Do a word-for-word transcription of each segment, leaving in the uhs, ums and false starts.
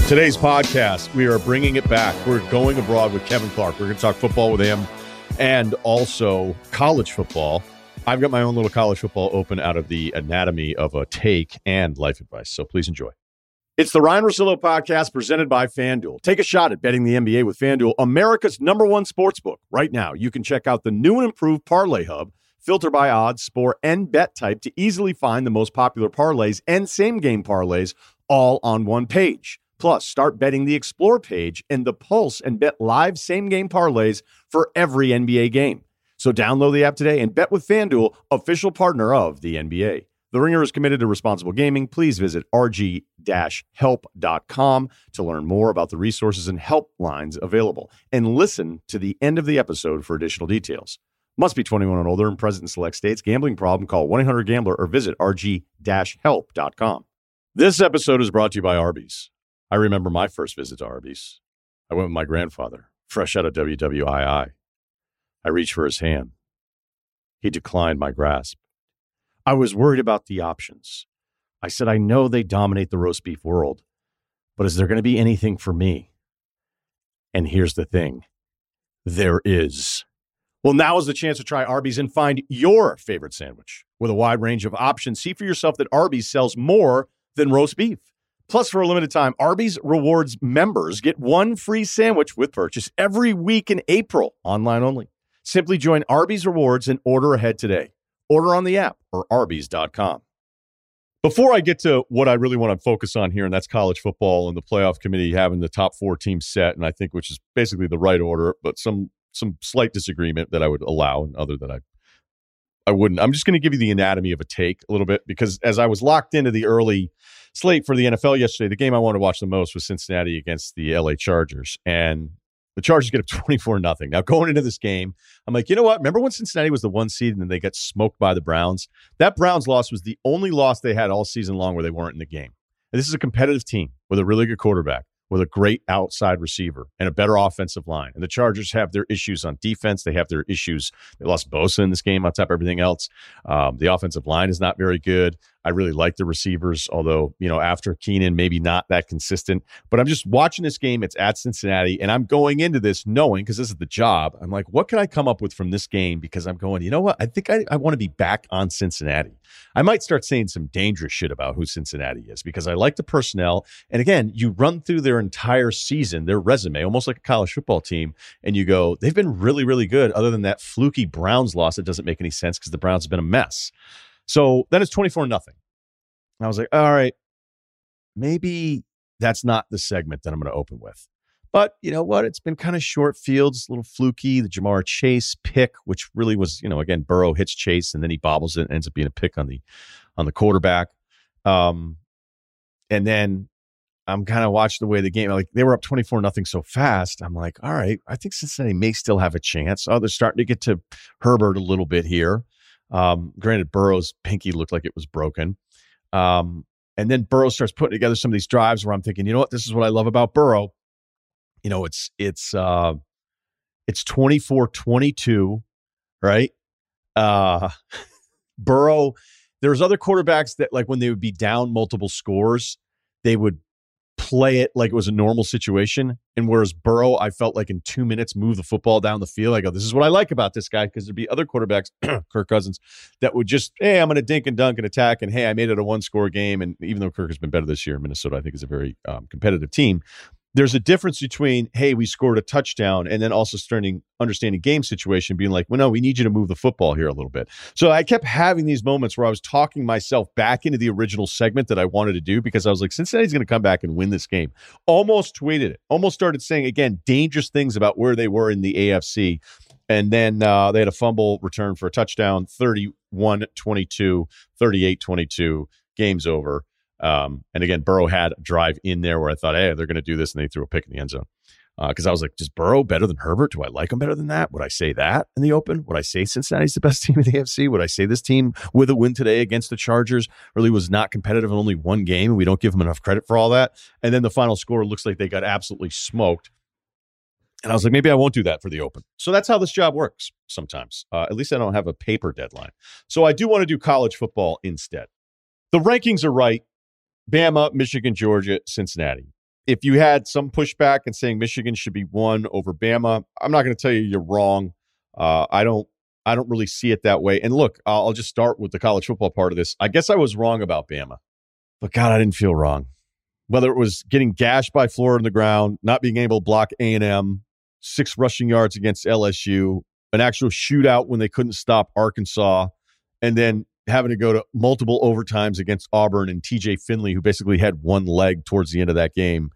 Today's podcast, we are bringing it back. We're going abroad with Kevin Clark. We're going to talk football with him and also college football. I've got my own little college football open out of the anatomy of a take and life advice, so please enjoy. It's the Ryan Russillo podcast presented by FanDuel. Take a shot at betting the N B A with FanDuel, America's number one sportsbook. Right now, you can check out the new and improved Parlay Hub. Filter by odds, sport, and bet type to easily find the most popular parlays and same-game parlays all on one page. Plus, start betting the Explore page and the Pulse and bet live same-game parlays for every N B A game. So download the app today and bet with FanDuel, official partner of the N B A. The Ringer is committed to responsible gaming. Please visit r g dash help dot com to learn more about the resources and helplines available. And listen to the end of the episode for additional details. Must be twenty-one and older and present in select states. Gambling problem? Call one eight hundred gambler or visit r g dash help dot com. This episode is brought to you by Arby's. I remember my first visit to Arby's. I went with my grandfather, fresh out of W W I I. I reached for his hand. He declined my grasp. I was worried about the options. I said, I know they dominate the roast beef world, but is there going to be anything for me? And here's the thing. There is. Well, now is the chance to try Arby's and find your favorite sandwich. With a wide range of options, see for yourself that Arby's sells more than roast beef. Plus, for a limited time, Arby's Rewards members get one free sandwich with purchase every week in April, online only. Simply join Arby's Rewards and order ahead today. Order on the app or arby's dot com. Before I get to what I really want to focus on here, and that's college football and the playoff committee having the top four teams set, and I think which is basically the right order, but some some slight disagreement that I would allow and other that I I wouldn't. I'm just going to give you the anatomy of a take a little bit because as I was locked into the early slate for the N F L yesterday, the game I wanted to watch the most was Cincinnati against the L A Chargers. And the Chargers get up twenty-four nothing. Now, going into this game, I'm like, you know what? Remember when Cincinnati was the one seed and then they got smoked by the Browns? That Browns loss was the only loss they had all season long where they weren't in the game. And this is a competitive team with a really good quarterback, with a great outside receiver and a better offensive line. And the Chargers have their issues on defense. They have their issues. They lost Bosa in this game on top of everything else. Um, the offensive line is not very good. I really like the receivers, although, you know, after Keenan, maybe not that consistent. But I'm just watching this game. It's at Cincinnati, and I'm going into this knowing, because this is the job, I'm like, what can I come up with from this game? Because I'm going, you know what? I think I, I want to be back on Cincinnati. I might start saying some dangerous shit about who Cincinnati is because I like the personnel. And again, you run through their entire season, their resume, almost like a college football team, and you go, they've been really, really good other than that fluky Browns loss that doesn't make any sense because the Browns have been a mess. So then it's twenty-four nothing. I was like, all right, maybe that's not the segment that I'm going to open with. But you know what? It's been kind of short fields, a little fluky. The Jamar Chase pick, which really was, you know, again, Burrow hits Chase and then he bobbles it and ends up being a pick on the on the quarterback. Um, and then I'm kind of watching the way the game, like they were up twenty-four nothing so fast. I'm like, all right, I think Cincinnati may still have a chance. Oh, they're starting to get to Herbert a little bit here. Um, granted, Burrow's pinky looked like it was broken. Um, and then Burrow starts putting together some of these drives where I'm thinking, you know what, this is what I love about Burrow. You know, it's, it's, uh, it's twenty-four twenty-two, right? Uh, Burrow, there's other quarterbacks that like when they would be down multiple scores, they would play it like it was a normal situation. And whereas Burrow, I felt like in two minutes, move the football down the field. I go, this is what I like about this guy, because there'd be other quarterbacks, Kirk Cousins, that would just, hey, I'm going to dink and dunk and attack. And hey, I made it a one-score game. And even though Kirk has been better this year, Minnesota, I think, is a very um, competitive team. There's a difference between, hey, we scored a touchdown, and then also starting understanding game situation, being like, well, no, we need you to move the football here a little bit. So I kept having these moments where I was talking myself back into the original segment that I wanted to do, because I was like, Cincinnati's going to come back and win this game. Almost tweeted it. Almost started saying, again, dangerous things about where they were in the A F C. And then uh, they had a fumble return for a touchdown, thirty-one twenty-two, thirty-eight twenty-two, game's over. Um, and again, Burrow had a drive in there where I thought, hey, they're going to do this, and they threw a pick in the end zone. Because uh, I was like, is Burrow better than Herbert? Do I like him better than that? Would I say that in the open? Would I say Cincinnati's the best team in the A F C? Would I say this team with a win today against the Chargers really was not competitive in only one game, and we don't give them enough credit for all that? And then the final score looks like they got absolutely smoked. And I was like, maybe I won't do that for the open. So that's how this job works sometimes. Uh, at least I don't have a paper deadline. So I do want to do college football instead. The rankings are right. Bama, Michigan, Georgia, Cincinnati. if you had some pushback and saying Michigan should be one over Bama, I'm not going to tell you you're wrong. Uh, I don't I don't really see it that way. And look, I'll, I'll just start with the college football part of this. I guess I was wrong about Bama, but God, I didn't feel wrong. Whether it was getting gashed by Florida on the ground, not being able to block A and M, six rushing yards against L S U, an actual shootout when they couldn't stop Arkansas, and then having to go to multiple overtimes against Auburn and T J Finley, who basically had one leg towards the end of that game.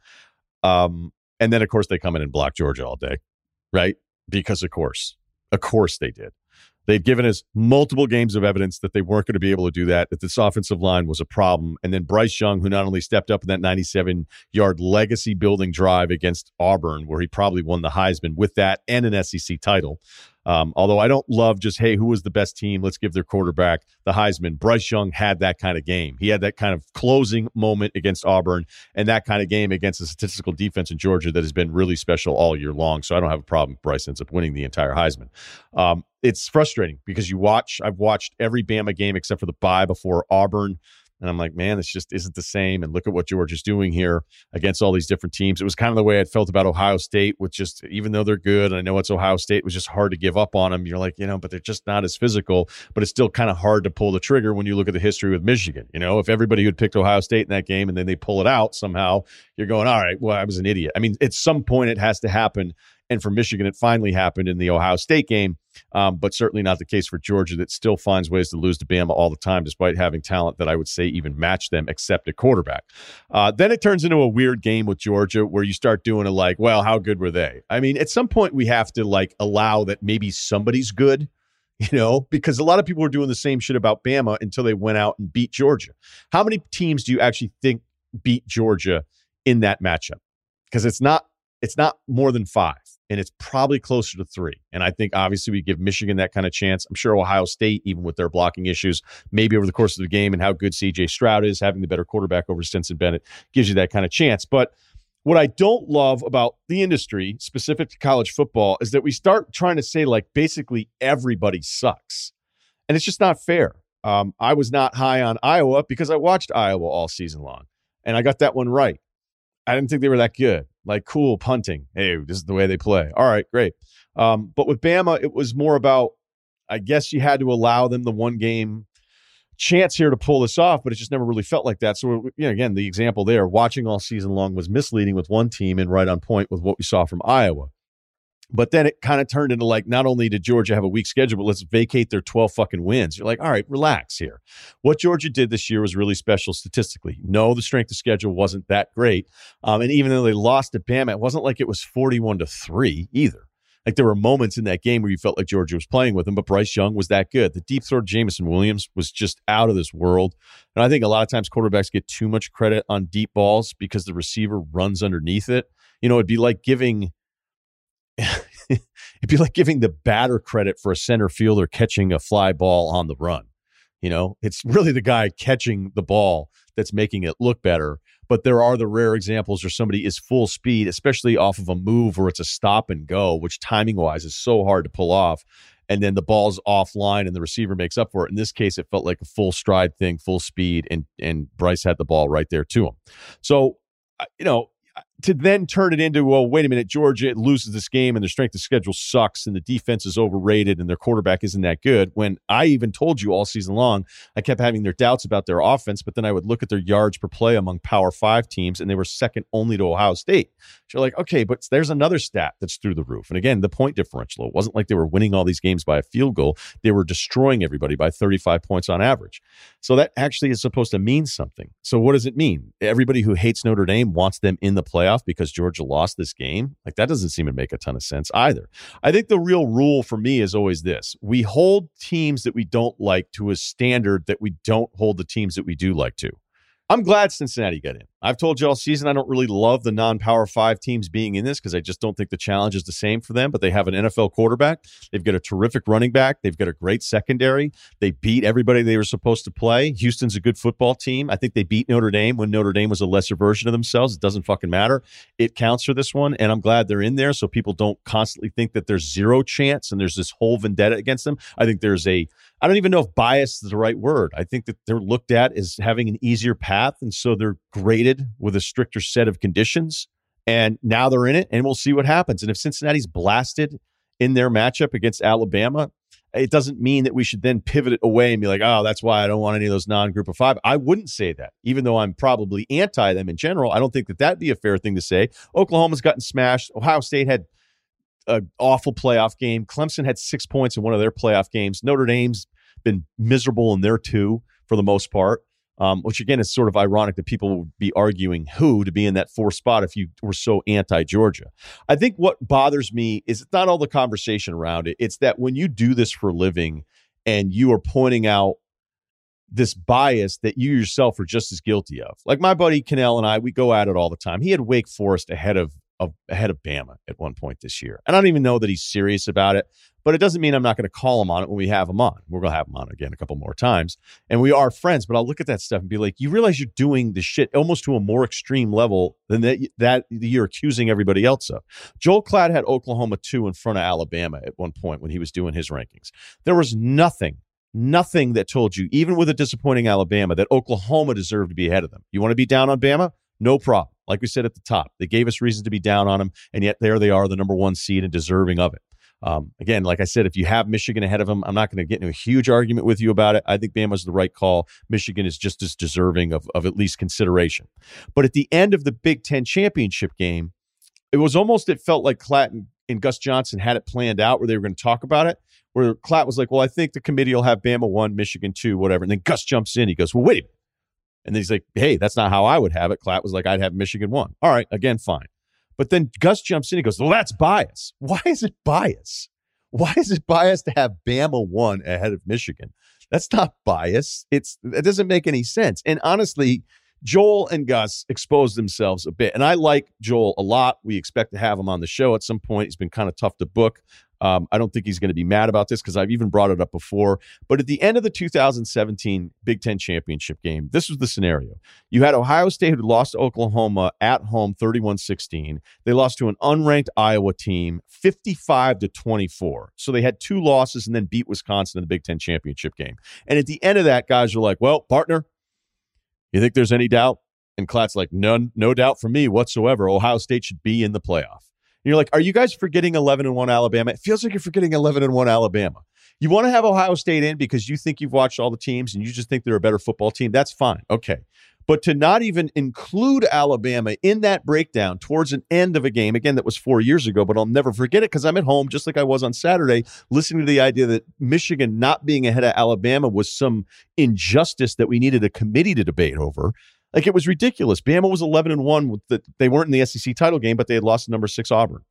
Um, and then, of course, they come in and block Georgia all day, right? Because, of course, of course they did. They'd given us multiple games of evidence that they weren't going to be able to do that, that this offensive line was a problem. And then Bryce Young, who not only stepped up in that ninety-seven-yard legacy-building drive against Auburn, where he probably won the Heisman with that and an S E C title. Um, although I don't love just, hey, who was the best team? Let's give their quarterback the Heisman. Bryce Young had that kind of game. He had that kind of closing moment against Auburn and that kind of game against a statistical defense in Georgia that has been really special all year long. So I don't have a problem if Bryce ends up winning the entire Heisman. Um, it's frustrating because you watch, I've watched every Bama game except for the bye before Auburn. And I'm like, man, this just isn't the same. And look at what Georgia's doing here against all these different teams. It was kind of the way I'd felt about Ohio State, with just, even though they're good, and I know it's Ohio State, it was just hard to give up on them. You're like, you know, but they're just not as physical. But it's still kind of hard to pull the trigger when you look at the history with Michigan. You know, if everybody who'd picked Ohio State in that game and then they pull it out somehow, you're going, all right, well, I was an idiot. I mean, at some point it has to happen. And for Michigan, it finally happened in the Ohio State game, um, but certainly not the case for Georgia, that still finds ways to lose to Bama all the time, despite having talent that I would say even match them, except at quarterback. Uh, then it turns into a weird game with Georgia where you start doing a like, well, how good were they? I mean, at some point we have to like allow that maybe somebody's good, you know, because a lot of people were doing the same shit about Bama until they went out and beat Georgia. How many teams do you actually think beat Georgia in that matchup? Because it's not it's not more than five. And it's probably closer to three. And I think obviously we give Michigan that kind of chance. I'm sure Ohio State, even with their blocking issues, maybe over the course of the game and how good C J Stroud is, having the better quarterback over Stetson Bennett gives you that kind of chance. But what I don't love about the industry, specific to college football, is that we start trying to say like basically everybody sucks. And it's just not fair. Um, I was not high on Iowa because I watched Iowa all season long. And I got that one right. I didn't think they were that good. Like, cool, punting. Hey, this is the way they play. All right, great. Um, but with Bama, it was more about, I guess you had to allow them the one game chance here to pull this off, but it just never really felt like that. So, you know, again, the example there, watching all season long was misleading with one team and right on point with what we saw from Iowa. But then it kind of turned into like, not only did Georgia have a weak schedule, but let's vacate their twelve fucking wins. You're like, all right, relax here. What Georgia did this year was really special statistically. No, the strength of schedule wasn't that great. Um, and even though they lost to Bama, it wasn't like it was forty-one to three either. Like there were moments in that game where you felt like Georgia was playing with them, but Bryce Young was that good. The deep throw of Jameson Williams was just out of this world. And I think a lot of times quarterbacks get too much credit on deep balls because the receiver runs underneath it. You know, it'd be like giving... It'd be like giving the batter credit for a center fielder catching a fly ball on the run. You know, it's really the guy catching the ball that's making it look better. But there are the rare examples where somebody is full speed, especially off of a move where it's a stop and go, which timing wise is so hard to pull off. And then the ball's offline and the receiver makes up for it. In this case, it felt like a full stride thing, full speed, and and Bryce had the ball right there to him. So, you know, to then turn it into, well, wait a minute, Georgia loses this game and their strength of schedule sucks and the defense is overrated and their quarterback isn't that good. When I even told you all season long, I kept having their doubts about their offense, but then I would look at their yards per play among Power Five teams and they were second only to Ohio State. So you're like, okay, but there's another stat that's through the roof. And again, the point differential, it wasn't like they were winning all these games by a field goal. They were destroying everybody by thirty-five points on average. So that actually is supposed to mean something. So what does it mean? Everybody who hates Notre Dame wants them in the playoff because Georgia lost this game? Like, that doesn't seem to make a ton of sense either. I think the real rule for me is always this. We hold teams that we don't like to a standard that we don't hold the teams that we do like to. I'm glad Cincinnati got in. I've told you all season I don't really love the non-Power Five teams being in this because I just don't think the challenge is the same for them, but they have an N F L quarterback. They've got a terrific running back. They've got a great secondary. They beat everybody they were supposed to play. Houston's a good football team. I think they beat Notre Dame when Notre Dame was a lesser version of themselves. It doesn't fucking matter. It counts for this one, and I'm glad they're in there so people don't constantly think that there's zero chance and there's this whole vendetta against them. I think there's a, I don't even know if bias is the right word. I think that they're looked at as having an easier path, and so they're graded blasted with a stricter set of conditions, and now they're in it, and we'll see what happens. And if Cincinnati's blasted in their matchup against Alabama, it doesn't mean that we should then pivot it away and be like, oh, that's why I don't want any of those non-group of five. I wouldn't say that, even though I'm probably anti them in general. I don't think that that'd be a fair thing to say. Oklahoma's gotten smashed. Ohio State had an awful playoff game. Clemson had six points in one of their playoff games. Notre Dame's been miserable in their two for the most part. Um, which, again, is sort of ironic that people would be arguing who to be in that fourth spot if you were so anti-Georgia. I think what bothers me is it's not all the conversation around it. It's that when you do this for a living and you are pointing out this bias that you yourself are just as guilty of. Like my buddy Cannell and I, we go at it all the time. He had Wake Forest ahead of, of ahead of Bama at one point this year. And I don't even know that he's serious about it. But it doesn't mean I'm not going to call him on it when we have him on. We're going to have him on again a couple more times. And we are friends, but I'll look at that stuff and be like, you realize you're doing the shit almost to a more extreme level than that, that you're accusing everybody else of. Joel Klatt had Oklahoma two in front of Alabama at one point when he was doing his rankings. There was nothing, nothing that told you, even with a disappointing Alabama, that Oklahoma deserved to be ahead of them. You want to be down on Bama? No problem. Like we said at the top, they gave us reasons to be down on them, and yet there they are, the number one seed and deserving of it. Um, again, like I said, if you have Michigan ahead of them, I'm not going to get into a huge argument with you about it. I think Bama's the right call. Michigan is just as deserving of, of at least consideration. But at the end of the Big Ten championship game, it was almost, it felt like Klatt and, and Gus Johnson had it planned out where they were going to talk about it, where Klatt was like, well, I think the committee will have Bama one, Michigan two, whatever. And then Gus jumps in. He goes, well, wait a minute. And then he's like, hey, that's not how I would have it. Klatt was like, I'd have Michigan one. All right, again, fine. But then Gus jumps in. He goes, well, that's bias. Why is it bias? Why is it bias to have Bama one ahead of Michigan? That's not bias. It's it doesn't make any sense. And honestly, Joel and Gus exposed themselves a bit. And I like Joel a lot. We expect to have him on the show at some point. He's been kind of tough to book. Um, I don't think he's going to be mad about this because I've even brought it up before. But at the end of the two thousand seventeen Big Ten championship game, this was the scenario. You had Ohio State who lost to Oklahoma at home thirty-one sixteen. They lost to an unranked Iowa team fifty-five to twenty-four. So they had two losses and then beat Wisconsin in the Big Ten championship game. And at the end of that, guys were like, well, partner, you think there's any doubt? And Klatt's like, none, no doubt for me whatsoever. Ohio State should be in the playoff. And you're like, are you guys forgetting eleven and one Alabama? It feels like you're forgetting eleven and one Alabama. You want to have Ohio State in because you think you've watched all the teams and you just think they're a better football team. That's fine. Okay. But to not even include Alabama in that breakdown towards an end of a game, again, that was four years ago, but I'll never forget it because I'm at home, just like I was on Saturday, listening to the idea that Michigan not being ahead of Alabama was some injustice that we needed a committee to debate over. Like, it was ridiculous. Bama was eleven and one. With the, they weren't in the S E C title game, but they had lost to number six Auburn.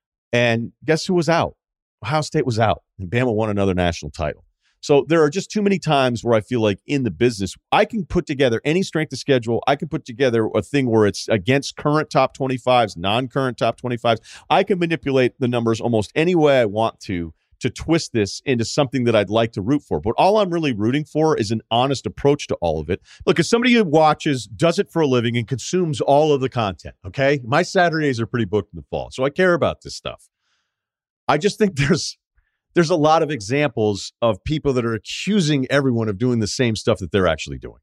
And guess who was out? Ohio State was out, and Bama won another national title. So there are just too many times where I feel like in the business, I can put together any strength of schedule. I can put together a thing where it's against current top twenty-fives, non-current top twenty-fives. I can manipulate the numbers almost any way I want to, to twist this into something that I'd like to root for. But all I'm really rooting for is an honest approach to all of it. Look, as somebody who watches, does it for a living, and consumes all of the content, okay? My Saturdays are pretty booked in the fall, so I care about this stuff. I just think there's there's a lot of examples of people that are accusing everyone of doing the same stuff that they're actually doing.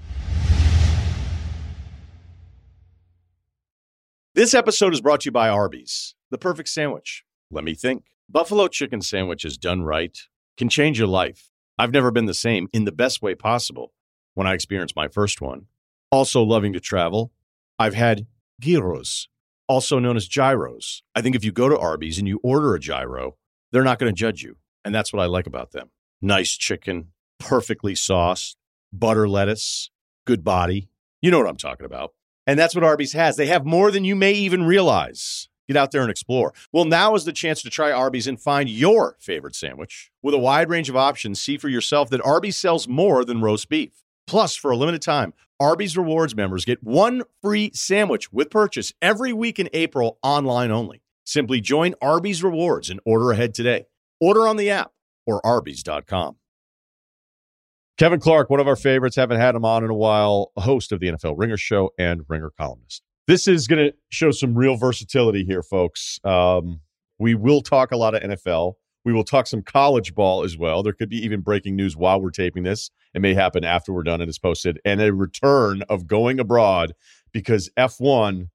This episode is brought to you by Arby's, the perfect sandwich. Let me think. Buffalo chicken sandwiches done right can change your life. I've never been the same in the best way possible when I experienced my first one. Also loving to travel, I've had gyros, also known as gyros. I think if you go to Arby's and you order a gyro, they're not going to judge you. And that's what I like about them. Nice chicken, perfectly sauced, butter lettuce, good body. You know what I'm talking about. And that's what Arby's has. They have more than you may even realize. Get out there and explore. Well, now is the chance to try Arby's and find your favorite sandwich. With a wide range of options, see for yourself that Arby's sells more than roast beef. Plus, for a limited time, Arby's Rewards members get one free sandwich with purchase every week in April, online only. Simply join Arby's Rewards and order ahead today. Order on the app or arby's dot com. Kevin Clark, one of our favorites, haven't had him on in a while, a host of the N F L Ringer Show and Ringer columnist. This is going to show some real versatility here, folks. Um, we will talk a lot of N F L. We will talk some college ball as well. There could be even breaking news while we're taping this. It may happen after we're done and it's posted. And a return of going abroad because F one,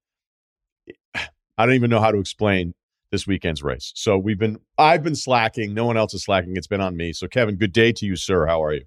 I don't even know how to explain this weekend's race. So we've been, I've been slacking. No one else is slacking. It's been on me. So Kevin, good day to you, sir. How are you?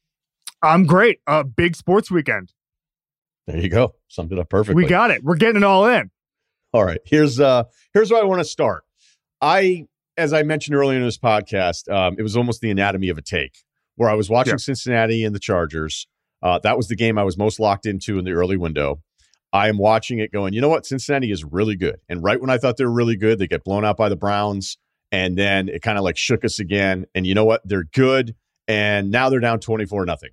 I'm great. Uh, big sports weekend. There you go. Summed it up perfectly. We got it. We're getting it all in. All right. Here's uh here's where I want to start. I, as I mentioned earlier in this podcast, um, it was almost the anatomy of a take where I was watching yeah. Cincinnati and the Chargers. Uh, that was the game I was most locked into in the early window. I am watching it going, you know what? Cincinnati is really good. And right when I thought they were really good, they get blown out by the Browns. And then it kind of like shook us again. And you know what? They're good. And now they're down twenty-four nothing.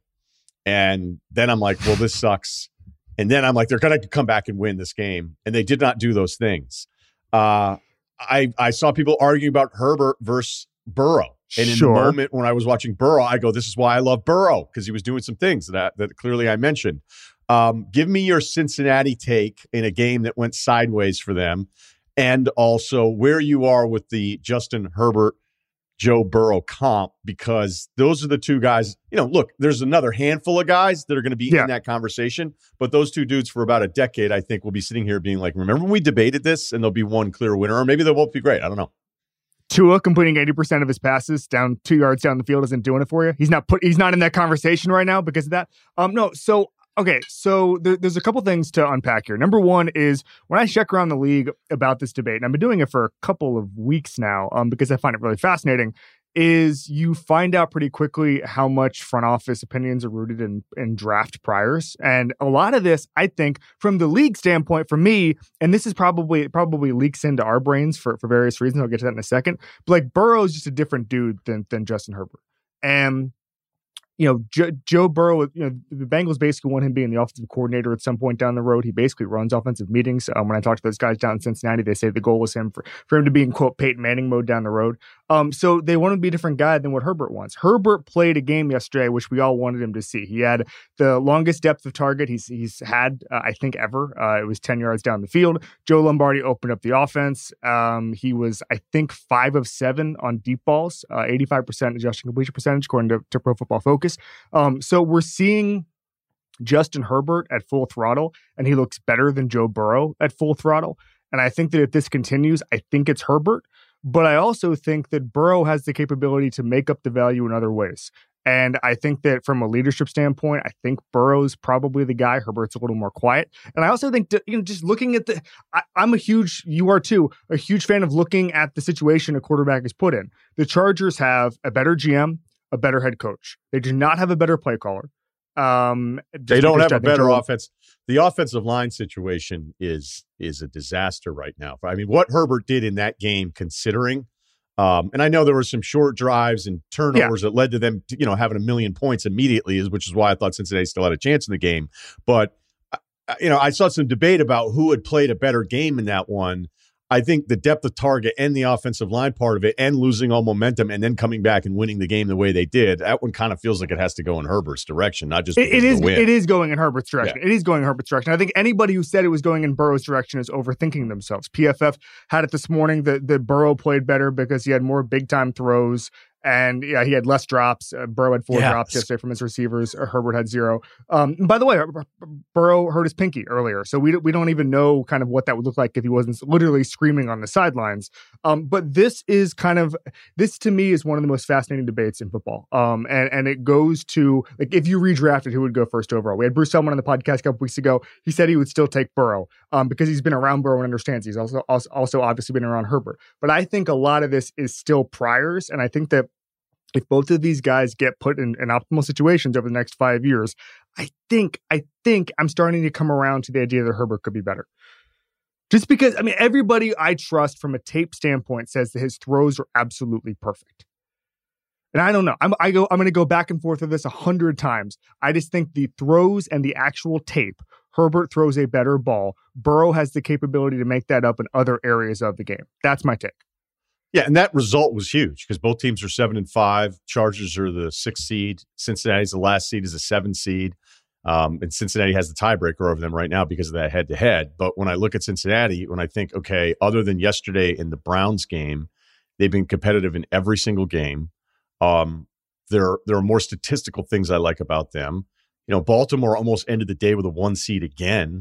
And then I'm like, well, this sucks. And then I'm like, they're going to come back and win this game. And they did not do those things. Uh, I, I saw people arguing about Herbert versus Burrow. And in sure. the moment when I was watching Burrow, I go, this is why I love Burrow, because he was doing some things that, that clearly I mentioned. Um, give me your Cincinnati take in a game that went sideways for them, and also where you are with the Justin Herbert, Joe Burrow comp, because those are the two guys. You know, look, there's another handful of guys that are going to be yeah. in that conversation, but those two dudes for about a decade, I think, will be sitting here being like, remember when we debated this, and there'll be one clear winner, or maybe they won't be great. I don't know. Tua completing eighty percent of his passes down two yards down the field isn't doing it for you. He's not put. He's not in that conversation right now because of that. Um, no, so. Okay, so there, there's a couple things to unpack here. Number one is when I check around the league about this debate, and I've been doing it for a couple of weeks now um, because I find it really fascinating, is you find out pretty quickly how much front office opinions are rooted in, in draft priors. And a lot of this, I think, from the league standpoint, for me, and this is probably probably leaks into our brains for, for various reasons. I'll get to that in a second. But like Burrow's just a different dude than, than Justin Herbert. And You know, jo- Joe Burrow, you know, the Bengals basically want him being the offensive coordinator at some point down the road. He basically runs offensive meetings. Um, when I talk to those guys down in Cincinnati, they say the goal was him for, for him to be in, quote, Peyton Manning mode down the road. Um, so they want him to be a different guy than what Herbert wants. Herbert played a game yesterday, which we all wanted him to see. He had the longest depth of target he's he's had, uh, I think, ever. Uh, it was ten yards down the field. Joe Lombardi opened up the offense. Um, he was, I think, five of seven on deep balls, uh, eighty-five percent adjusted completion percentage, according to, to Pro Football Focus. Um, so we're seeing Justin Herbert at full throttle, and he looks better than Joe Burrow at full throttle. And I think that if this continues, I think it's Herbert. But I also think that Burrow has the capability to make up the value in other ways. And I think that from a leadership standpoint, I think Burrow's probably the guy. Herbert's a little more quiet. And I also think, you know, just looking at the, I, I'm a huge, you are too, a huge fan of looking at the situation a quarterback is put in. The Chargers have a better G M, a better head coach. They do not have a better play caller. Um, they don't have a better Joe, offense. The offensive line situation is is a disaster right now. I mean, what Herbert did in that game, considering, um, and I know there were some short drives and turnovers yeah. that led to them, you know, having a million points immediately, which is why I thought Cincinnati still had a chance in the game. But you know, I saw some debate about who had played a better game in that one. I think the depth of target and the offensive line part of it, and losing all momentum and then coming back and winning the game the way they did, that one kind of feels like it has to go in Herbert's direction, not just it, it is. Of the win. It is going in Herbert's direction. Yeah. It is going in Herbert's direction. I think anybody who said it was going in Burrow's direction is overthinking themselves. P F F had it this morning that, that Burrow played better because he had more big time throws. And yeah, he had less drops. Uh, Burrow had four yeah. drops yesterday from his receivers. Uh, Herbert had zero. Um, by the way, Burrow hurt his pinky earlier, so we we don't even know kind of what that would look like if he wasn't literally screaming on the sidelines. Um, but this is kind of this to me is one of the most fascinating debates in football. Um, and and it goes to like if you redrafted, who would go first overall? We had Bruce Selman on the podcast a couple weeks ago. He said he would still take Burrow um, because he's been around Burrow and understands. He's also, also also obviously been around Herbert. But I think a lot of this is still priors, and I think that if both of these guys get put in, in optimal situations over the next five years, I think, I think I'm starting to come around to the idea that Herbert could be better. Just because, I mean, everybody I trust from a tape standpoint says that his throws are absolutely perfect. And I don't know. I'm, I go, I'm going to go back and forth with this a hundred times. I just think the throws and the actual tape, Herbert throws a better ball. Burrow has the capability to make that up in other areas of the game. That's my take. Yeah, and that result was huge because both teams are seven and five. Chargers are the sixth seed. Cincinnati's the last seed is a seven seed. Um, and Cincinnati has the tiebreaker over them right now because of that head-to-head. But when I look at Cincinnati, when I think, okay, other than yesterday in the Browns game, they've been competitive in every single game. Um, there, there are more statistical things I like about them. You know, Baltimore almost ended the day with a one seed again.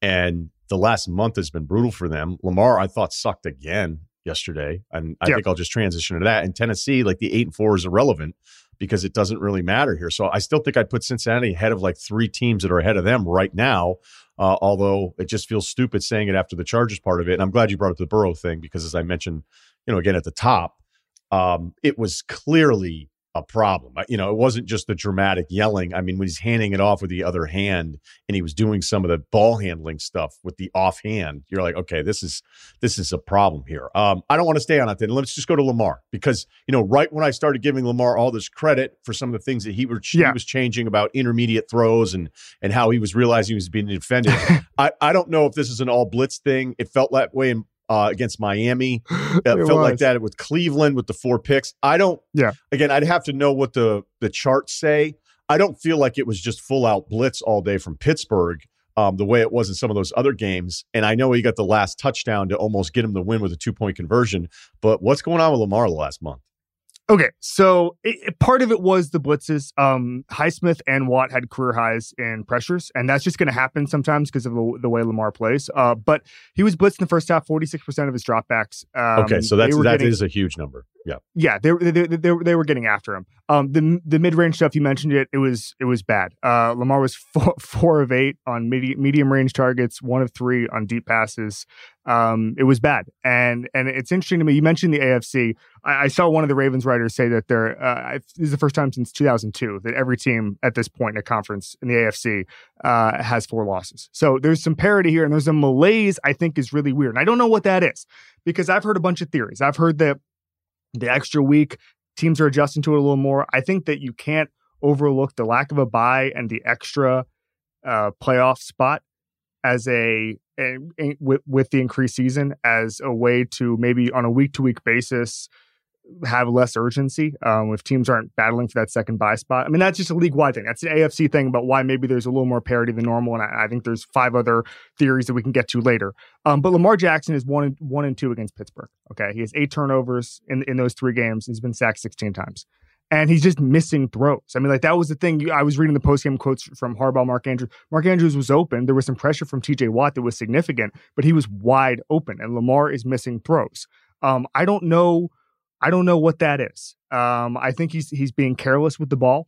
And the last month has been brutal for them. Lamar, I thought, sucked again yesterday. And I yep. think I'll just transition to that. And Tennessee, like the eight and four is irrelevant because it doesn't really matter here. So I still think I'd put Cincinnati ahead of like three teams that are ahead of them right now. Uh, although it just feels stupid saying it after the Chargers part of it. And I'm glad you brought up the Burrow thing because as I mentioned, you know, again at the top, um, it was clearly a problem. You know, it wasn't just the dramatic yelling. I mean, when he's handing it off with the other hand and he was doing some of the ball handling stuff with the offhand, you're like, okay, this is this is a problem here. Um, I don't want to stay on it then. Let's just go to Lamar because, you know, right when I started giving Lamar all this credit for some of the things that he, were, yeah. he was changing about intermediate throws and and how he was realizing he was being defended, I, I don't know if this is an all blitz thing. It felt that way in Uh, against Miami. It, it felt was. like that with Cleveland with the four picks. I don't, yeah. Again, I'd have to know what the, the charts say. I don't feel like it was just full out blitz all day from Pittsburgh um, the way it was in some of those other games. And I know he got the last touchdown to almost get him the win with a two point conversion. But what's going on with Lamar the last month? Okay, so it, it, part of it was the blitzes. Um, Highsmith and Watt had career highs in pressures, and that's just going to happen sometimes because of the, the way Lamar plays. Uh, but he was blitzed in the first half, forty-six percent of his dropbacks. Um, okay, so that's, that getting, is a huge number. Yeah, yeah, they they they, they, they were getting after him. Um, the the mid range stuff you mentioned it, it was it was bad. Uh, Lamar was four, four of eight on medium medium range targets, one of three on deep passes. Um, it was bad, and and it's interesting to me. You mentioned the A F C. I, I saw one of the Ravens writers say that they're uh, this is the first time since two thousand two that every team at this point in a conference in the A F C uh, has four losses. So there's some parity here, and there's a malaise I think is really weird. And I don't know what that is because I've heard a bunch of theories. I've heard that the extra week teams are adjusting to it a little more. I think that you can't overlook the lack of a bye and the extra uh, playoff spot as a, a, a with, with the increased season as a way to maybe on a week to week basis have less urgency um, if teams aren't battling for that second bye spot. I mean, that's just a league wide thing. That's an A F C thing about why maybe there's a little more parity than normal. And I, I think there's five other theories that we can get to later. Um, but Lamar Jackson is one and one and two against Pittsburgh. Okay. He has eight turnovers in, in those three games. He's been sacked sixteen times. And he's just missing throws. I mean, like that was the thing. I was reading the postgame quotes from Harbaugh, Mark Andrews. Mark Andrews was open. There was some pressure from T J Watt that was significant, but he was wide open. And Lamar is missing throws. Um, I don't know. I don't know what that is. Um, I think he's he's being careless with the ball.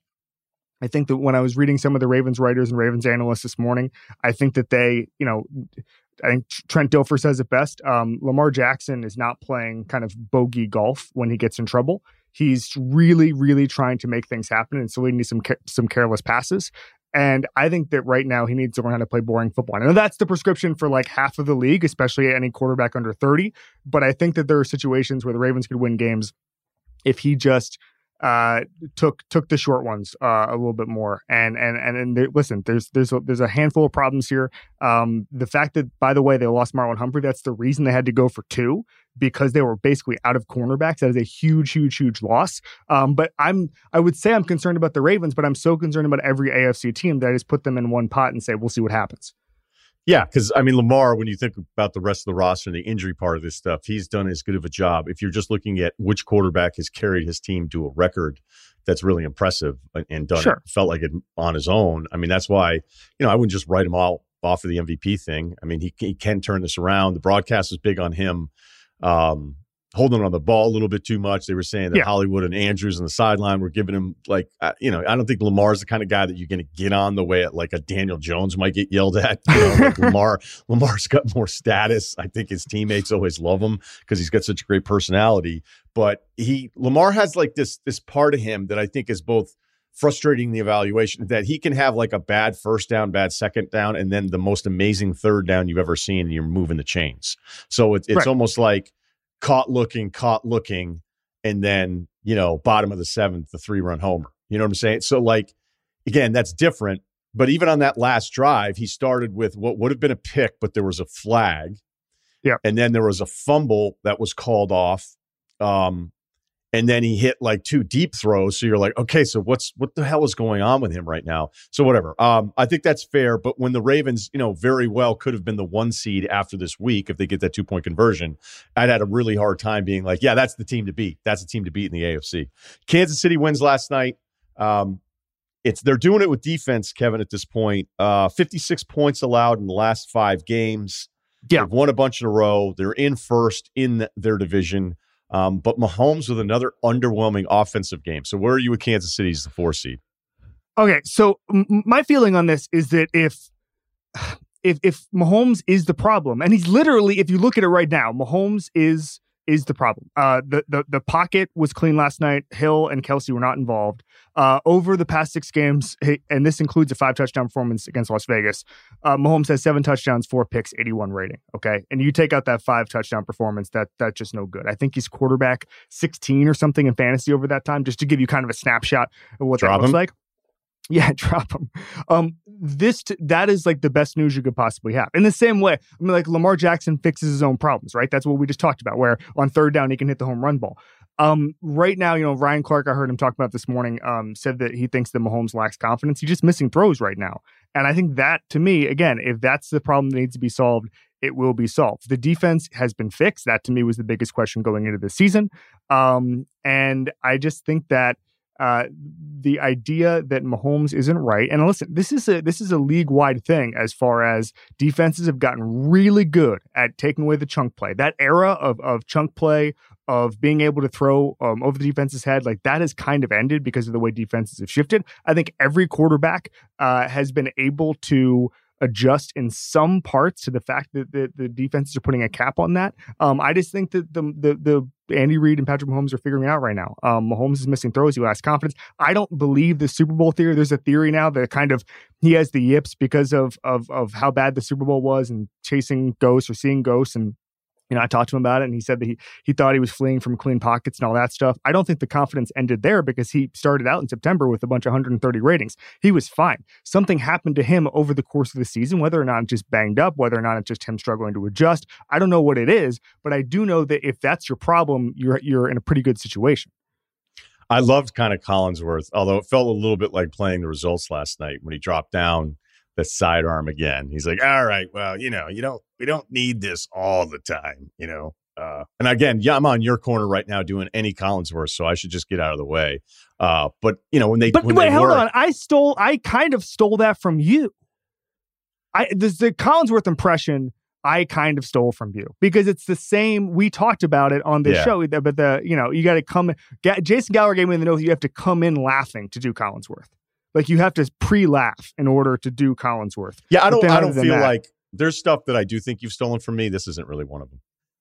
I think that when I was reading some of the Ravens writers and Ravens analysts this morning, I think that they, you know, I think Trent Dilfer says it best. Um, Lamar Jackson is not playing kind of bogey golf when he gets in trouble. He's really, really trying to make things happen, and so leading to some some careless passes. And I think that right now he needs to learn how to play boring football. I know that's the prescription for like half of the league, especially any quarterback under thirty. But I think that there are situations where the Ravens could win games if he just uh, took took the short ones uh, a little bit more. And and and, and there, listen, there's there's a, there's a handful of problems here. Um, the fact that, by the way, they lost Marlon Humphrey, that's the reason they had to go for two, because they were basically out of cornerbacks. That is a huge, huge, huge loss. Um, but I'm I would say I'm concerned about the Ravens, but I'm so concerned about every A F C team that I just put them in one pot and say, we'll see what happens. Yeah, because, I mean, Lamar, when you think about the rest of the roster and the injury part of this stuff, he's done as good of a job. If you're just looking at which quarterback has carried his team to a record that's really impressive and done sure. it, felt like it on his own. I mean, that's why, you know, I wouldn't just write him all off of the M V P thing. I mean, he, he can turn this around. The broadcast was big on him. Um, holding on the ball a little bit too much. They were saying that yeah. Hollywood and Andrews on the sideline were giving him like, uh, you know, I don't think Lamar's the kind of guy that you're going to get on the way at like a Daniel Jones might get yelled at. You know, like Lamar, Lamar's got more status. I think his teammates always love him because he's got such a great personality. But he, Lamar has like this, this part of him that I think is both frustrating the evaluation, that he can have like a bad first down, bad second down, and then the most amazing third down you've ever seen, and you're moving the chains. So it, it's right. almost like caught looking, caught looking, and then, you know, bottom of the seventh, the three-run homer. You know what I'm saying? So, like, again, that's different. But even on that last drive, he started with what would have been a pick, but there was a flag. Yeah. And then there was a fumble that was called off. Um, and then he hit like two deep throws. So you're like, okay, so what's what the hell is going on with him right now? So whatever. Um, I think that's fair. But when the Ravens, you know, very well could have been the one seed after this week if they get that two point conversion, I'd had a really hard time being like, yeah, that's the team to beat. That's the team to beat in the A F C. Kansas City wins last night. Um, it's they're doing it with defense, Kevin, at this point. Uh, fifty-six points allowed in the last five games. Yeah. They've won a bunch in a row. They're in first in the, their division. Um, but Mahomes with another underwhelming offensive game. So where are you with Kansas City as the four seed? Okay, so m- my feeling on this is that if if if Mahomes is the problem, and he's literally, if you look at it right now, Mahomes is is the problem. Uh, the the the pocket was clean last night. Hill and Kelsey were not involved. Uh, over the past six games, and this includes a five touchdown performance against Las Vegas, uh, Mahomes has seven touchdowns, four picks, eighty-one rating. Okay, and you take out that five touchdown performance, that that's just no good. I think he's quarterback sixteen or something in fantasy over that time, just to give you kind of a snapshot of what Drop that looks him. like. Yeah, drop him. Um, this t- that is like the best news you could possibly have. In the same way, I mean, like Lamar Jackson fixes his own problems, right? That's what we just talked about. Where on third down he can hit the home run ball. Um, right now, you know, Ryan Clark, I heard him talk about this morning. Um, said that he thinks that Mahomes lacks confidence. He's just missing throws right now, and I think that, to me, again, if that's the problem that needs to be solved, it will be solved. The defense has been fixed. That to me was the biggest question going into the season, um, and I just think that. Uh, the idea that Mahomes isn't right, and listen, this is a this is a league-wide thing as far as defenses have gotten really good at taking away the chunk play. That era of of chunk play, of being able to throw um, over the defense's head, like that has kind of ended because of the way defenses have shifted. I think every quarterback uh, has been able to adjust in some parts to the fact that the, the defenses are putting a cap on that. Um, I just think that the the the Andy Reid and Patrick Mahomes are figuring it out right now. Um, Mahomes is missing throws. He lacks confidence. I don't believe the Super Bowl theory. There's a theory now that kind of he has the yips because of of of how bad the Super Bowl was and chasing ghosts or seeing ghosts. And you know, I talked to him about it, and he said that he he thought he was fleeing from clean pockets and all that stuff. I don't think the confidence ended there because he started out in September with a bunch of one hundred thirty ratings. He was fine. Something happened to him over the course of the season, whether or not it's just banged up, whether or not it's just him struggling to adjust. I don't know what it is, but I do know that if that's your problem, you're you're in a pretty good situation. I loved kind of Collinsworth, although it felt a little bit like playing the results last night when he dropped down the sidearm again. He's like, all right, well, you know, you don't, we don't need this all the time, you know? Uh, and again, yeah, I'm on your corner right now doing any Collinsworth, so I should just get out of the way. Uh, but you know, when they, but when wait, they hold work, on. I stole, I kind of stole that from you. I, this, the Collinsworth impression, I kind of stole from you because it's the same. We talked about it on this Yeah. show, but the, you know, you got to come, Jason Gallagher gave me the note that you have to come in laughing to do Collinsworth. Like you have to pre-laugh in order to do Collinsworth. yeah, I don't, I don't than feel that- like there's stuff that I do think you've stolen from me. This isn't really one of them.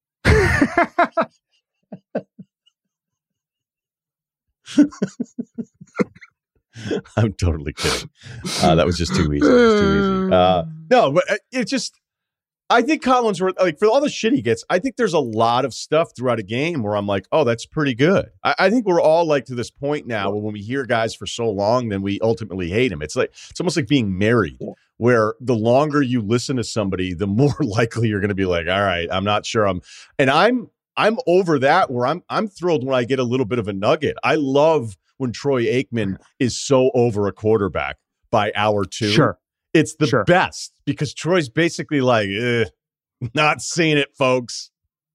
I'm totally kidding. Uh, that was just too easy. It was too easy. Uh, no, but uh, it's just, I think Collinsworth, like for all the shit he gets, I think there's a lot of stuff throughout a game where I'm like, oh, that's pretty good. I, I think we're all like to this point now where when we hear guys for so long, then we ultimately hate him. It's like, it's almost like being married, where the longer you listen to somebody, the more likely you're going to be like, all right, I'm not sure I'm, and I'm, I'm over that where I'm, I'm thrilled when I get a little bit of a nugget. I love when Troy Aikman is so over a quarterback by hour two. Sure. It's the Sure. best because Troy's basically like, eh, not seeing it, folks.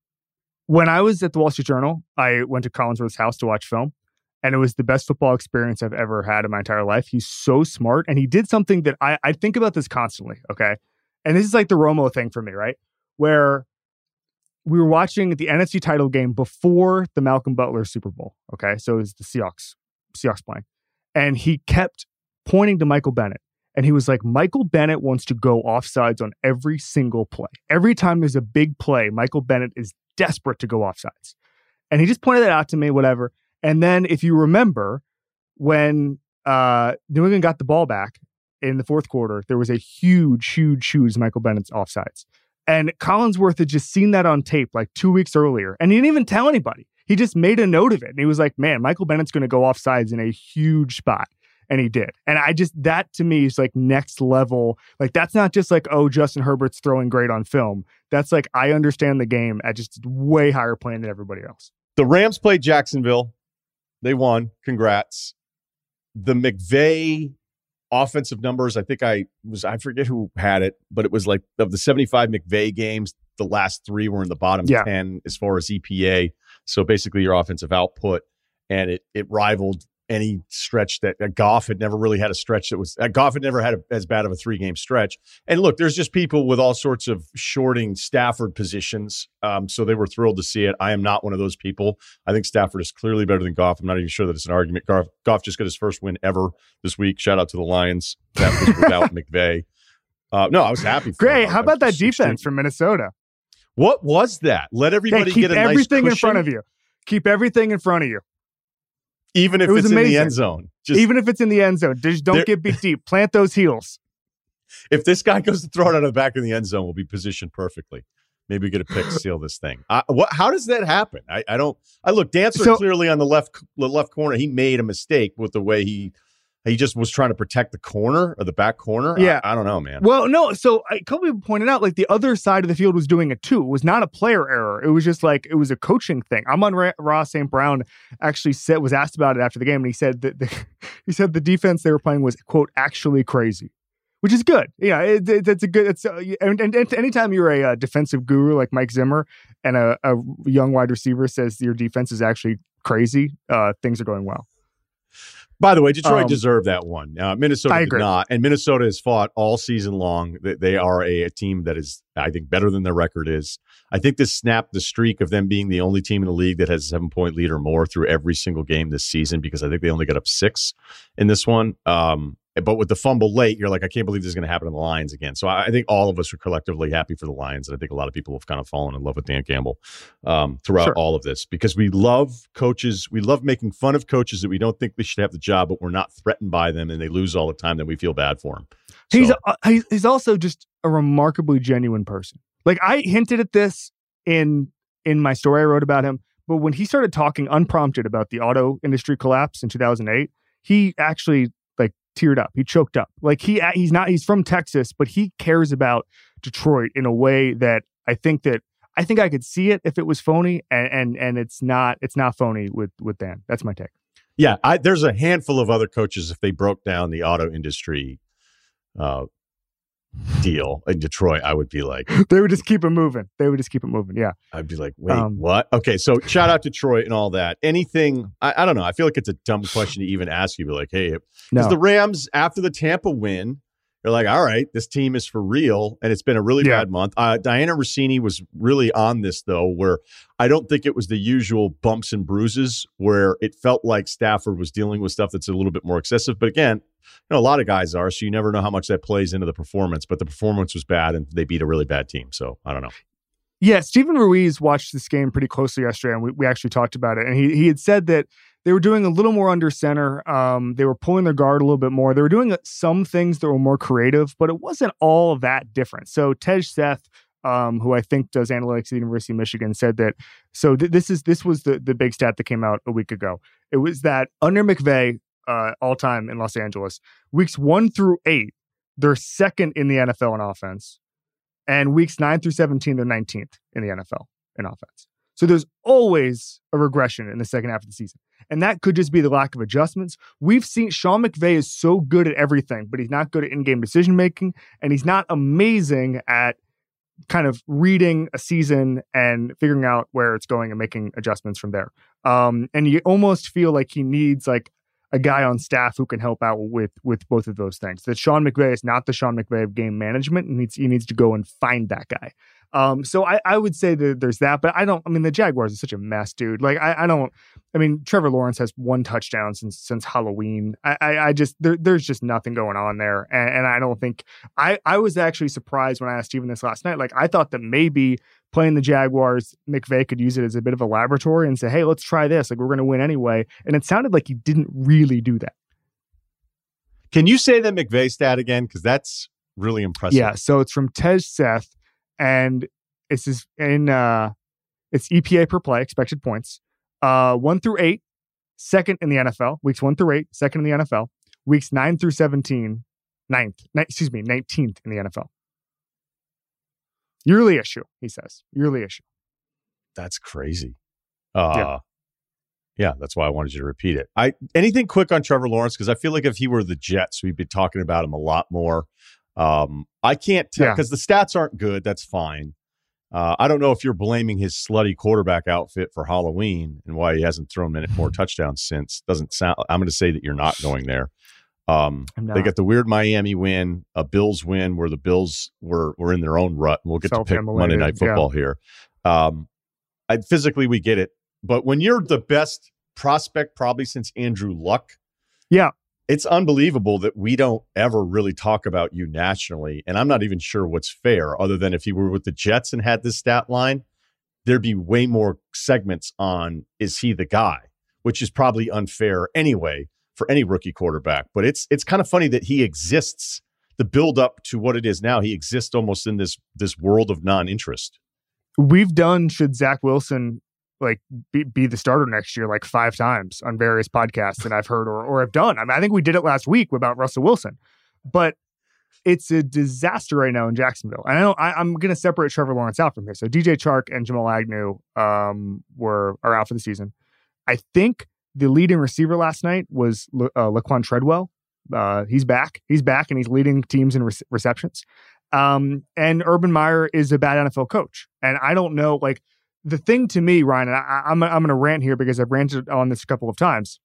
When I was at the Wall Street Journal, I went to Collinsworth's house to watch film, and it was the best football experience I've ever had in my entire life. He's so smart, and he did something that I, I think about this constantly, okay? And this is like the Romo thing for me, right? Where we were watching the N F C title game before the Malcolm Butler Super Bowl, okay? So it was the Seahawks, Seahawks playing. And he kept pointing to Michael Bennett. And he was like, Michael Bennett wants to go offsides on every single play. Every time there's a big play, Michael Bennett is desperate to go offsides. And he just pointed that out to me, whatever. And then if you remember, when uh, New England got the ball back in the fourth quarter, there was a huge, huge, huge Michael Bennett's offsides. And Collinsworth had just seen that on tape like two weeks earlier. And he didn't even tell anybody. He just made a note of it. And he was like, man, Michael Bennett's going to go offsides in a huge spot. And he did. And I just, that to me is like next level. Like, that's not just like, oh, Justin Herbert's throwing great on film. That's like, I understand the game at just way higher plane than everybody else. The Rams played Jacksonville. They won. Congrats. The McVay offensive numbers, I think I was, I forget who had it, but it was like of the seventy-five McVay games, the last three were in the bottom Yeah. ten as far as E P A. So basically your offensive output, and it it rivaled any stretch that uh, Goff had never really had a stretch that was uh, Goff had never had a, as bad of a three game stretch. And look, there's just people with all sorts of shorting Stafford positions. Um, so they were thrilled to see it. I am not one of those people. I think Stafford is clearly better than Goff. I'm not even sure that it's an argument. Goff, Goff just got his first win ever this week. Shout out to the Lions. That was without McVay. Uh, no, I was happy. For Great. him. How about that extreme. defense from Minnesota? What was that? Let everybody yeah, keep get a everything nice in front of you. Keep everything in front of you. Even if it was it's amazing. in the end zone. Just, Even if it's in the end zone. Just don't there, get beat deep. Plant those heels. If this guy goes to throw it out of the back of the end zone, we'll be positioned perfectly. Maybe we get a pick, seal this thing. Uh, what? How does that happen? I, I don't. I look. Dancer so, clearly on the left, the left corner. He made a mistake with the way he. He just was trying to protect the corner or the back corner. Yeah, I, I don't know, man. Well, no. So a couple people pointed out, like the other side of the field was doing it too. It was not a player error. It was just like it was a coaching thing. Amon Ross Saint Brown actually said was asked about it after the game, and he said that the, he said the defense they were playing was quote actually crazy. Which is good. Yeah, it, it, it's a good. It's uh, and, and, and anytime you're a uh, defensive guru like Mike Zimmer and a, a young wide receiver says your defense is actually crazy, uh, things are going well. By the way, Detroit um, deserved that one. Uh, Minnesota I did agree. not, and Minnesota has fought all season long. They, they are a, a team that is, I think, better than their record is. I think this snapped the streak of them being the only team in the league that has a seven-point lead or more through every single game this season because I think they only got up six in this one. Um, But with the fumble late, you're like, I can't believe this is going to happen to the Lions again. So I, I think all of us are collectively happy for the Lions. And I think a lot of people have kind of fallen in love with Dan Campbell um, throughout sure. all of this because we love coaches. We love making fun of coaches that we don't think they should have the job, but we're not threatened by them and they lose all the time. Then we feel bad for them. So, he's, uh, he's he's also just a remarkably genuine person. Like I hinted at this in in my story I wrote about him, but when he started talking unprompted about the auto industry collapse in two thousand eight, he actually like teared up. He choked up. Like he he's not he's from Texas, but he cares about Detroit in a way that I think that I think I could see it if it was phony, and and, and it's not it's not phony with with Dan. That's my take. Yeah, I, there's a handful of other coaches if they broke down the auto industry uh, deal in Detroit, I would be like, they would just keep it moving. They would just keep it moving. Yeah. I'd be like, wait, um, what? Okay. So shout out to Detroit and all that. Anything, I, I don't know. I feel like it's a dumb question to even ask you, but like, hey, because no. the Rams after the Tampa win, they're like, all right, this team is for real. And it's been a really yeah. bad month. Uh, Diana Rossini was really on this though, where I don't think it was the usual bumps and bruises where it felt like Stafford was dealing with stuff that's a little bit more excessive. But again, you know, a lot of guys are, so you never know how much that plays into the performance, but the performance was bad and they beat a really bad team. So I don't know. Yeah. Steven Ruiz watched this game pretty closely yesterday and we, we actually talked about it. And he, he had said that they were doing a little more under center. Um, they were pulling their guard a little bit more. They were doing some things that were more creative, but it wasn't all that different. So Tej Seth, um, who I think does analytics at the University of Michigan, said that. So th- this is this was the the big stat that came out a week ago. It was that under McVay, uh, all time in Los Angeles, weeks one through eight, they're second in the N F L in offense, and weeks nine through seventeen, they're nineteenth in the N F L in offense. So there's always a regression in the second half of the season. And that could just be the lack of adjustments. We've seen Sean McVay is so good at everything, but he's not good at in-game decision-making, and he's not amazing at kind of reading a season and figuring out where it's going and making adjustments from there. Um, and you almost feel like he needs like a guy on staff who can help out with with both of those things. That Sean McVay is not the Sean McVay of game management, and needs he needs to go and find that guy. Um, so I, I would say that there's that, but I don't, I mean, the Jaguars are such a mess, dude. Like, I, I don't, I mean, Trevor Lawrence has one touchdown since, since Halloween. I, I, I just, there, there's just nothing going on there. And, and I don't think, I, I was actually surprised when I asked Steven this last night. Like, I thought that maybe playing the Jaguars, McVay could use it as a bit of a laboratory and say, hey, let's try this. Like, we're going to win anyway. And it sounded like he didn't really do that. Can you say the McVay stat again? Because that's really impressive. Yeah. So it's from Tej Seth. And it's just in uh, it's E P A per play, expected points. Uh, one through eight, second in the N F L. Weeks one through eight, second in the N F L. Weeks nine through seventeen, ninth. Ni- excuse me, nineteenth in the N F L. Yearly issue, he says. Yearly issue. That's crazy. Uh, yeah. yeah, that's why I wanted you to repeat it. I anything quick on Trevor Lawrence? Because I feel like if he were the Jets, we'd be talking about him a lot more. Um, I can't tell because yeah. the stats aren't good. That's fine. Uh, I don't know if you're blaming his slutty quarterback outfit for Halloween and why he hasn't thrown many more touchdowns since. Doesn't sound. I'm going to say that you're not going there. Um, they got the weird Miami win, a Bills win where the Bills were were in their own rut. And we'll get to pick Monday Night Football yeah. here. Um, I, physically, we get it, but when you're the best prospect probably since Andrew Luck, yeah. it's unbelievable that we don't ever really talk about you nationally. And I'm not even sure what's fair, other than if he were with the Jets and had this stat line, there'd be way more segments on, is he the guy? Which is probably unfair anyway for any rookie quarterback. But it's it's kind of funny that he exists, the build up to what it is now. He exists almost in this this world of non-interest. We've done, should Zach Wilson like be, be the starter next year like five times on various podcasts that I've heard or or have done. I mean, I think we did it last week about Russell Wilson, but it's a disaster right now in Jacksonville. And I know I, I'm going to separate Trevor Lawrence out from here. So D J Chark and Jamal Agnew um, were are out for the season. I think the leading receiver last night was uh, Laquan Treadwell. Uh, he's back. He's back and he's leading teams in re- receptions. Um, and Urban Meyer is a bad N F L coach. And I don't know, like, the thing to me, Ryan, and I, I'm I'm going to rant here because I've ranted on this a couple of times.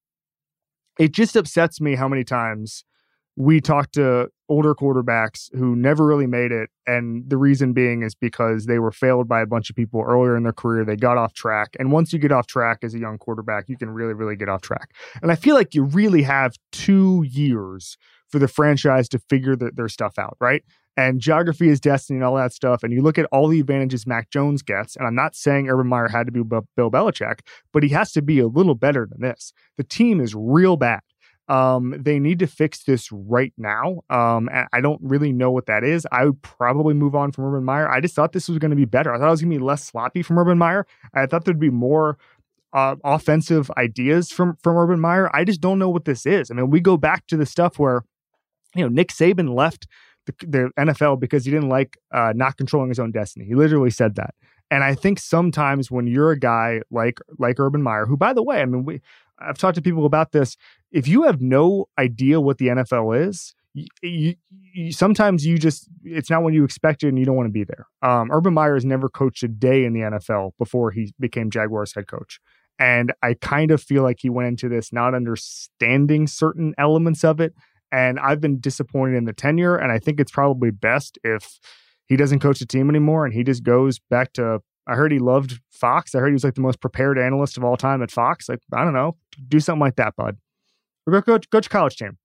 It just upsets me how many times we talk to older quarterbacks who never really made it, and the reason being is because they were failed by a bunch of people earlier in their career. They got off track, and once you get off track as a young quarterback, you can really, really get off track. And I feel like you really have two years for the franchise to figure the, their stuff out, right? And geography is destiny and all that stuff. And you look at all the advantages Mac Jones gets. And I'm not saying Urban Meyer had to be Bill Belichick, but he has to be a little better than this. The team is real bad. Um, they need to fix this right now. Um, and I don't really know what that is. I would probably move on from Urban Meyer. I just thought this was going to be better. I thought it was going to be less sloppy from Urban Meyer. I thought there'd be more uh, offensive ideas from, from Urban Meyer. I just don't know what this is. I mean, we go back to the stuff where, you know, Nick Saban left The, the N F L because he didn't like uh, not controlling his own destiny. He literally said that. And I think sometimes when you're a guy like like Urban Meyer, who, by the way, I mean, we I've talked to people about this. If you have no idea what the N F L is, you, you, you, sometimes you just, it's not what you expected and you don't want to be there. Um, Urban Meyer has never coached a day in the N F L before he became Jaguars head coach. And I kind of feel like he went into this not understanding certain elements of it. And I've been disappointed in the tenure, and I think it's probably best if he doesn't coach the team anymore and he just goes back to, I heard he loved Fox. I heard he was like the most prepared analyst of all time at Fox. Like, I don't know, do something like that, bud. Or go coach, coach college team.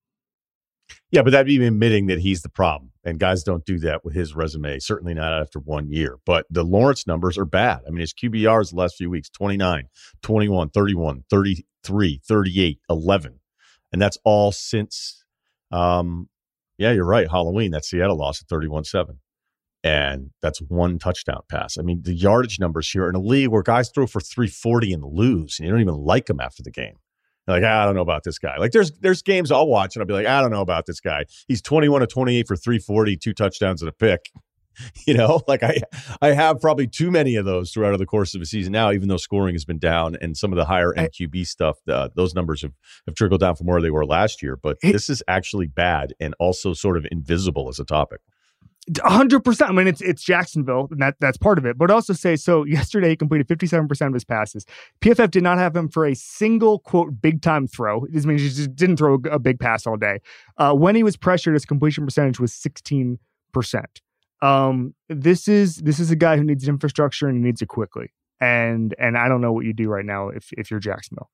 Yeah, but that'd be admitting that he's the problem. And guys don't do that with his resume, certainly not after one year. But the Lawrence numbers are bad. I mean, his Q B Rs the last few weeks, twenty-nine, twenty-one, thirty-one, thirty-three, thirty-eight, eleven. And that's all since... Um, yeah, you're right. Halloween, that Seattle loss at thirty-one seven. And that's one touchdown pass. I mean, the yardage numbers here in a league where guys throw for three forty and lose, and you don't even like them after the game. You're like, I don't know about this guy. Like, there's there's games I'll watch, and I'll be like, I don't know about this guy. He's twenty-one to twenty-eight for three forty, two touchdowns and a pick. You know, like I I have probably too many of those throughout the course of a season now, even though scoring has been down and some of the higher end Q B stuff, uh, those numbers have, have trickled down from where they were last year. But it, this is actually bad and also sort of invisible as a topic. one hundred percent. I mean, it's it's Jacksonville, and that, that's part of it. But also say, so yesterday he completed fifty-seven percent of his passes. P F F did not have him for a single, quote, big-time throw. This means he just didn't throw a big pass all day. Uh, when he was pressured, his completion percentage was sixteen percent. Um, this is this is a guy who needs infrastructure and he needs it quickly. And and I don't know what you do right now if if you're Jacksonville.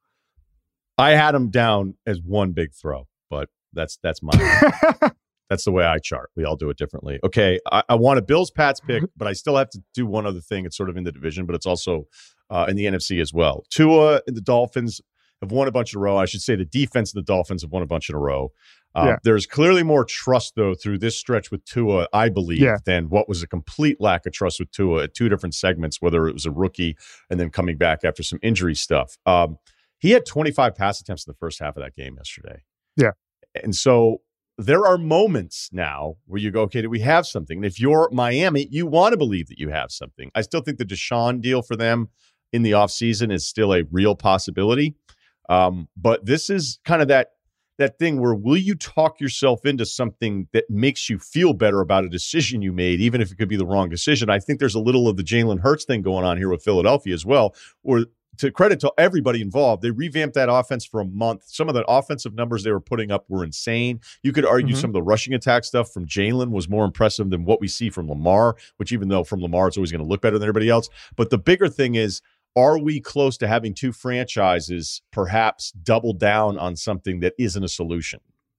I had him down as one big throw, but that's that's mine. That's the way I chart. We all do it differently. Okay, I, I want a Bills Pats pick, but I still have to do one other thing. It's sort of in the division, but it's also uh, in the N F C as well. Tua and the Dolphins have won a bunch in a row. I should say the defense of the Dolphins have won a bunch in a row. Uh, yeah. There's clearly more trust, though, through this stretch with Tua, I believe, yeah. than what was a complete lack of trust with Tua at two different segments, whether it was a rookie and then coming back after some injury stuff. Um, he had twenty-five pass attempts in the first half of that game yesterday. Yeah. And so there are moments now where you go, okay, do we have something? And if you're Miami, you want to believe that you have something. I still think the Deshaun deal for them in the offseason is still a real possibility. Um, but this is kind of that that thing where will you talk yourself into something that makes you feel better about a decision you made, even if it could be the wrong decision? I think there's a little of the Jalen Hurts thing going on here with Philadelphia as well, or to credit to everybody involved, they revamped that offense for a month. Some of the offensive numbers they were putting up were insane. You could argue mm-hmm. some of the rushing attack stuff from Jalen was more impressive than what we see from Lamar, which even though from Lamar it's always going to look better than everybody else. But the bigger thing is, are we close to having two franchises perhaps double down on something that isn't a solution?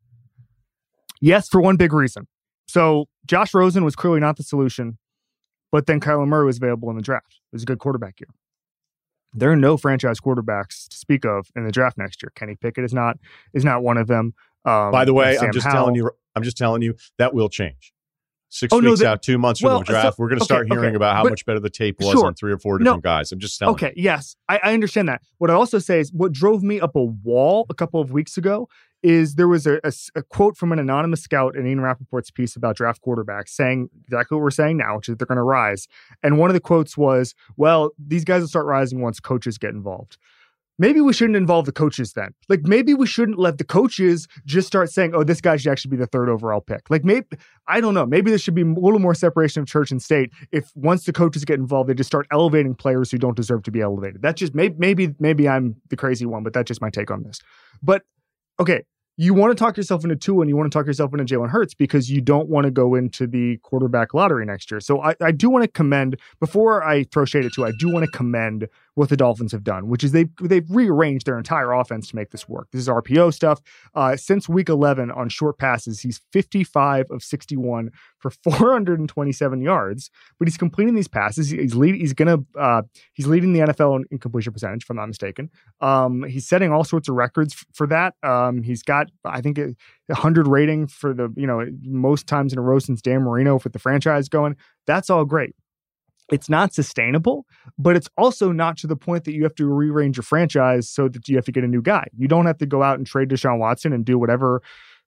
Yes, for one big reason. So Josh Rosen was clearly not the solution, but then Kyler Murray was available in the draft. It was a good quarterback year. There are no franchise quarterbacks to speak of in the draft next year. Kenny Pickett is not is not one of them. Um, By the way, Sam I'm just Howell. telling you, I'm just telling you that will change. Six oh, weeks no, that, out, two months from well, the draft, so, we're going to okay, start hearing okay, about how but, much better the tape was sure. on three or four different no, guys. I'm just telling okay, you. yes, I, I understand that. What I also say is what drove me up a wall a couple of weeks ago is there was a, a, a quote from an anonymous scout in Ian Rappaport's piece about draft quarterbacks saying exactly what we're saying now, which is they're going to rise. And one of the quotes was, well, these guys will start rising once coaches get involved. Maybe we shouldn't involve the coaches then. Like, maybe we shouldn't let the coaches just start saying, oh, this guy should actually be the third overall pick. Like, maybe, I don't know, maybe there should be a little more separation of church and state. If once the coaches get involved, they just start elevating players who don't deserve to be elevated. That's just, maybe, maybe, maybe I'm the crazy one, but that's just my take on this. But, okay, you want to talk yourself into Tua and you want to talk yourself into Jalen Hurts because you don't want to go into the quarterback lottery next year. So I, I do want to commend, before I throw shade at Tua, I do want to commend what the Dolphins have done, which is they've, they've rearranged their entire offense to make this work. This is R P O stuff. Uh, since week eleven on short passes, he's fifty-five of sixty-one for four hundred twenty-seven yards, but he's completing these passes. He's lead, he's gonna uh, he's leading the N F L in, in completion percentage, if I'm not mistaken. Um, he's setting all sorts of records f- for that. Um, he's got, I think, a, a hundred rating for the, you know, most times in a row since Dan Marino with the franchise going. That's all great. It's not sustainable, but it's also not to the point that you have to rearrange your franchise so that you have to get a new guy. You don't have to go out and trade Deshaun Watson and do whatever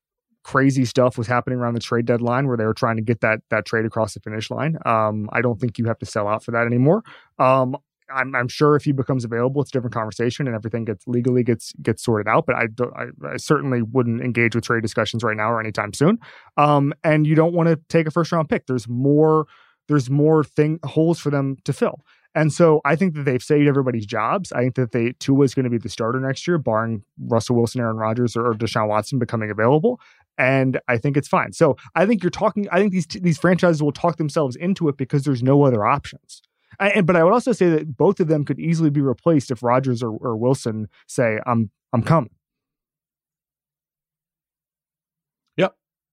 crazy stuff was happening around the trade deadline where they were trying to get that that trade across the finish line. Um, I don't think you have to sell out for that anymore. Um, I'm, I'm sure if he becomes available, it's a different conversation and everything gets legally gets gets sorted out. But I, don't, I, I certainly wouldn't engage with trade discussions right now or anytime soon. Um, and you don't want to take a first round pick. There's more. There's more thing holes for them to fill. And so I think that they've saved everybody's jobs. I think that they Tua is going to be the starter next year, barring Russell Wilson, Aaron Rodgers, or, or Deshaun Watson becoming available. And I think it's fine. So I think you're talking, I think these these franchises will talk themselves into it because there's no other options. I, and, but I would also say that both of them could easily be replaced if Rodgers or, or Wilson say, I'm I'm coming. Yep.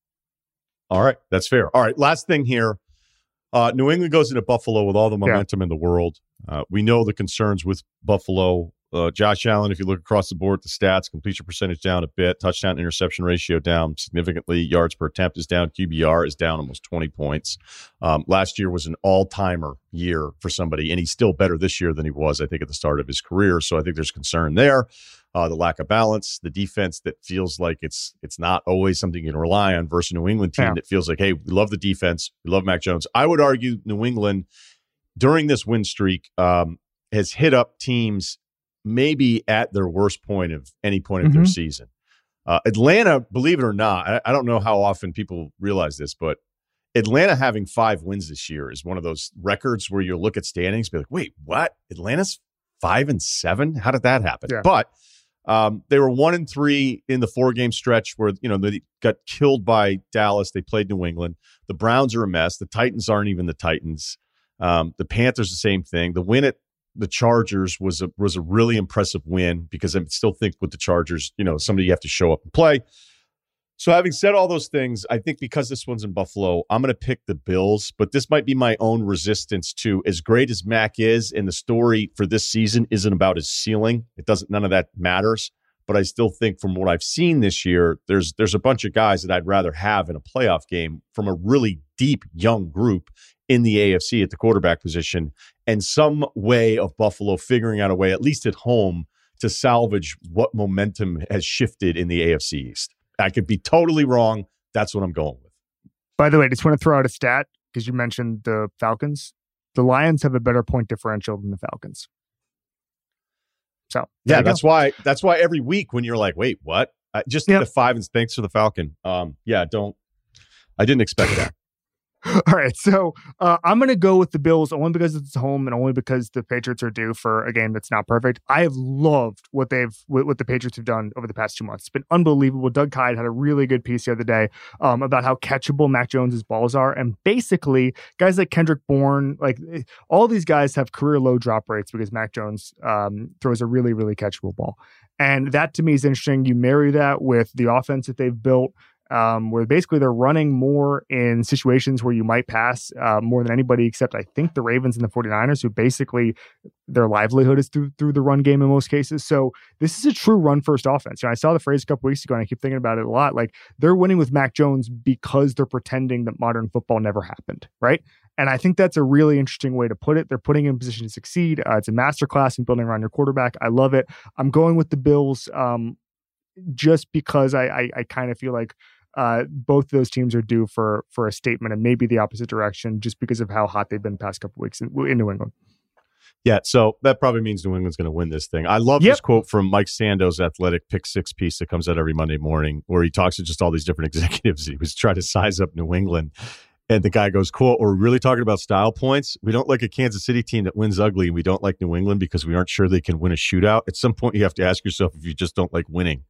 All right. That's fair. All right. Last thing here. Uh, New England goes into Buffalo with all the momentum yeah. in the world. Uh, we know the concerns with Buffalo. Uh, Josh Allen, if you look across the board at the stats, completion percentage down a bit, touchdown interception ratio down significantly, yards per attempt is down, Q B R is down almost twenty points. Um, last year was an all-timer year for somebody, and he's still better this year than he was, I think, at the start of his career. So I think there's concern there. Uh, the lack of balance, the defense that feels like it's it's not always something you can rely on versus a New England team yeah. that feels like, hey, we love the defense, we love Mac Jones. I would argue New England, during this win streak, um, has hit up teams maybe at their worst point of any point of mm-hmm. their season. Uh, Atlanta, believe it or not, I, I don't know how often people realize this, but Atlanta having five wins this year is one of those records where you look at standings and be like, wait, what? Atlanta's five and seven? How did that happen? Yeah. But um, they were one and three in the four game stretch where, you know, they got killed by Dallas. They played New England. The Browns are a mess. The Titans aren't even the Titans. Um, the Panthers, the same thing. The win at the Chargers was a was a really impressive win because I still think with the Chargers, you know, somebody you have to show up and play. So having said all those things, I think because this one's in Buffalo, I'm going to pick the Bills, but this might be my own resistance to as great as Mac is, and the story for this season isn't about his ceiling. It doesn't, none of that matters. But I still think from what I've seen this year, there's there's a bunch of guys that I'd rather have in a playoff game from a really deep young group in the A F C at the quarterback position, and some way of Buffalo figuring out a way, at least at home, to salvage what momentum has shifted in the A F C East. I could be totally wrong. That's what I'm going with. By the way, I just want to throw out a stat because you mentioned the Falcons. The Lions have a better point differential than the Falcons. So yeah, that's go. why that's why every week when you're like, wait, what? Uh, just Yep. the five and thanks for the Falcon. Um, yeah, don't. I didn't expect that. All right, so uh, I'm going to go with the Bills only because it's home and only because the Patriots are due for a game that's not perfect. I have loved what they've what, what the Patriots have done over the past two months. It's been unbelievable. Doug Kyde had a really good piece the other day um, about how catchable Mac Jones's balls are, and basically guys like Kendrick Bourne, like all these guys have career low drop rates because Mac Jones um, throws a really really catchable ball, and that to me is interesting. You marry that with the offense that they've built. Um, where basically they're running more in situations where you might pass uh, more than anybody except I think the Ravens and the 49ers, who basically their livelihood is through through the run game in most cases. So this is a true run first offense. And I saw the phrase a couple weeks ago and I keep thinking about it a lot. Like they're winning with Mac Jones because they're pretending that modern football never happened, right? And I think that's a really interesting way to put it. They're putting in position to succeed. Uh, it's a masterclass in building around your quarterback. I love it. I'm going with the Bills um, just because I, I, I kind of feel like Uh, both those teams are due for for a statement and maybe the opposite direction just because of how hot they've been the past couple weeks in, in New England. Yeah, so that probably means New England's going to win this thing. I love Yep. this quote from Mike Sando's Athletic Pick Six piece that comes out every Monday morning where he talks to just all these different executives. He was trying to size up New England. And the guy goes, quote, "We're really talking about style points. We don't like a Kansas City team that wins ugly, and we don't like New England because we aren't sure they can win a shootout. At some point, you have to ask yourself if you just don't like winning."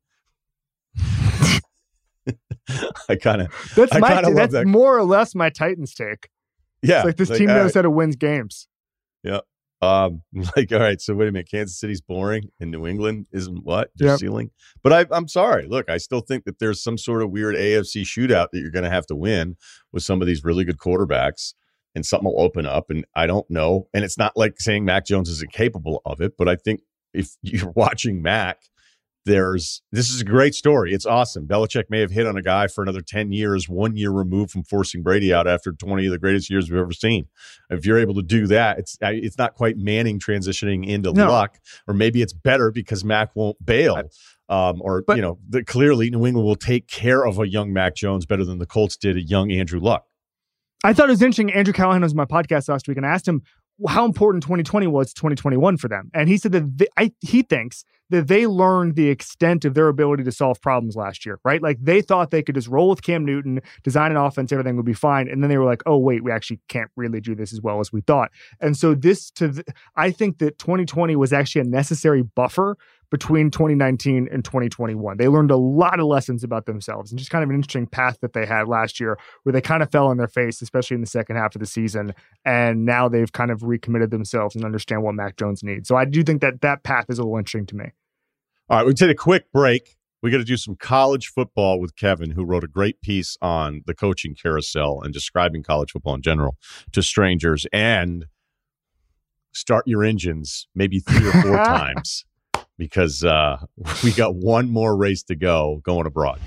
I kind of that's I my that's that. more or less my Titans take. Yeah, it's like this like, team all knows right. how to win games. Yeah. Um, like, all right, so wait a minute. Kansas City's boring and New England isn't what? Your Yep. ceiling? But I, I'm sorry. Look, I still think that there's some sort of weird A F C shootout that you're going to have to win with some of these really good quarterbacks, and something will open up. And I don't know. And it's not like saying Mac Jones isn't capable of it, but I think if you're watching Mac, there's this is a great story. It's awesome. Belichick may have hit on a guy for another ten years, one year removed from forcing Brady out after twenty of the greatest years we've ever seen. If you're able to do that, it's it's not quite Manning transitioning into No. luck, or maybe it's better because Mac won't bail. Um, or, But- you know, the, clearly New England will take care of a young Mac Jones better than the Colts did a young Andrew Luck. I thought it was interesting. Andrew Callahan was on my podcast last week and I asked him how important twenty twenty was to twenty twenty-one for them. And he said that they, I, he thinks that they learned the extent of their ability to solve problems last year, right? Like they thought they could just roll with Cam Newton, design an offense, everything would be fine. And then they were like, oh, wait, we actually can't really do this as well as we thought. And so this to, th- I think that twenty twenty was actually a necessary buffer between twenty nineteen and twenty twenty-one. They learned a lot of lessons about themselves and just kind of an interesting path that they had last year where they kind of fell on their face, especially in the second half of the season. And now they've kind of recommitted themselves and understand what Mac Jones needs. So I do think that that path is a little interesting to me. All right, we take a quick break. We got to do some college football with Kevin, who wrote a great piece on the coaching carousel and describing college football in general to strangers, and start your engines maybe three or four times because uh, we got one more race to go going abroad.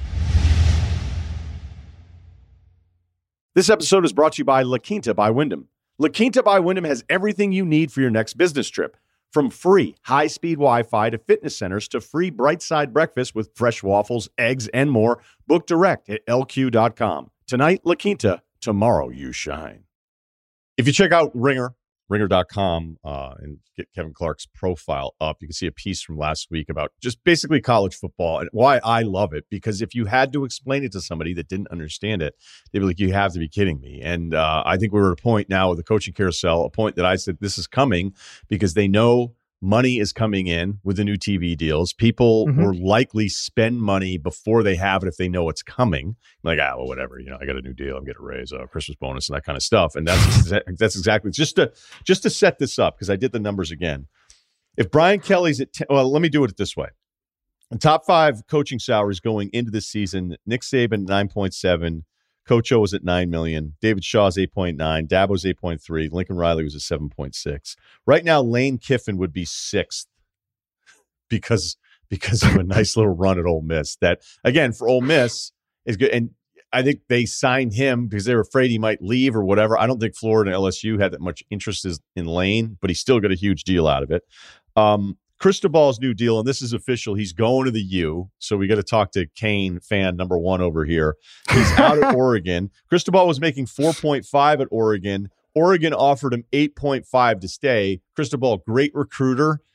This episode is brought to you by La Quinta by Wyndham. La Quinta by Wyndham has everything you need for your next business trip. From free high-speed Wi-Fi to fitness centers to free Brightside breakfast with fresh waffles, eggs, and more. Book direct at L Q dot com. Tonight, La Quinta. Tomorrow, you shine. If you check out Ringer, ringer dot com, uh, and get Kevin Clark's profile up, you can see a piece from last week about just basically college football and why I love it. Because if you had to explain it to somebody that didn't understand it, they'd be like, you have to be kidding me. And uh, I think we're at a point now with the coaching carousel, a point that I said this is coming because they know money is coming in with the new T V deals. People Mhm. will likely spend money before they have it if they know it's coming. Like, ah, well, whatever. You know, I got a new deal. I'm getting a raise, a Christmas bonus, and that kind of stuff. And that's exa- that's exactly just to just to set this up because I did the numbers again. If Brian Kelly's at ten, well, let me do it this way. The top five coaching salaries going into this season: Nick Saban nine point seven. Coach O was at nine million dollars. David Shaw's eight point nine. Dabo was eight point three. Lincoln Riley was at seven point six. Right now, Lane Kiffin would be sixth because, because of a nice little run at Ole Miss. That, again, for Ole Miss is good. And I think they signed him because they were afraid he might leave or whatever. I don't think Florida and L S U had that much interest in Lane, but he still got a huge deal out of it. Um, Cristobal's new deal, and this is official, he's going to the U. So we got to talk to Kane fan number one over here. He's out at Oregon. Cristobal was making four point five at Oregon. Oregon offered him eight point five to stay. Cristobal, great recruiter.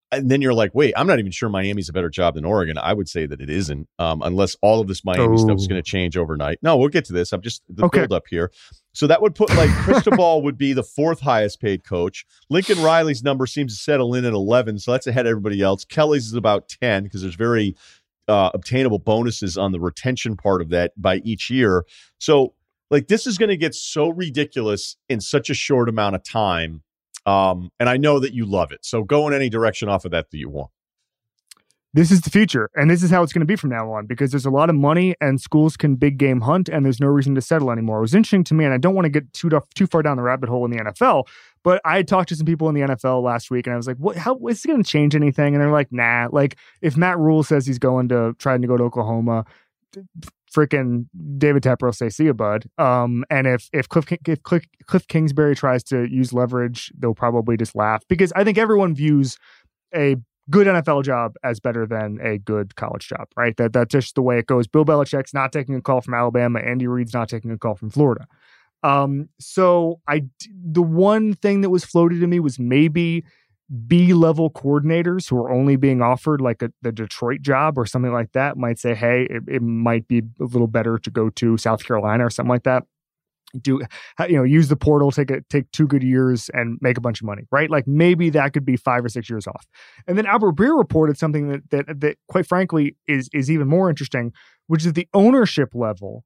and then you're like, wait, I'm not even sure Miami's a better job than Oregon. I would say that it isn't, um, unless all of this Miami oh. stuff is going to change overnight. No, we'll get to this. I'm just the okay. build up here. So that would put like Cristobal would be the fourth highest paid coach. Lincoln Riley's number seems to settle in at eleven, so that's ahead of everybody else. Kelly's is about ten because there's very uh, obtainable bonuses on the retention part of that by each year. So like this is going to get so ridiculous in such a short amount of time. Um, and I know that you love it. So go in any direction off of that that you want. This is the future, and this is how it's going to be from now on, because there's a lot of money and schools can big game hunt, and there's no reason to settle anymore. It was interesting to me, and I don't want to get too too far down the rabbit hole in the N F L, but I had talked to some people in the N F L last week, and I was like, "What? How is it going to change anything?" And they're like, "Nah." Like if Matt Rule says he's going to trying to go to Oklahoma, freaking David Tepper will say, "See ya, bud." Um, and if if Cliff if Cliff, Cliff Kingsbury tries to use leverage, they'll probably just laugh, because I think everyone views a good N F L job as better than a good college job, right? That that's just the way it goes. Bill Belichick's not taking a call from Alabama. Andy Reid's not taking a call from Florida. Um, so I the one thing that was floated to me was maybe B-level coordinators who are only being offered like a, the Detroit job or something like that might say, hey, it, it might be a little better to go to South Carolina or something like that. Do you know use the portal, take a take two good years and make a bunch of money, right? Like maybe that could be five or six years off. And then Albert Breer reported something that that that quite frankly is is even more interesting, which is the ownership level.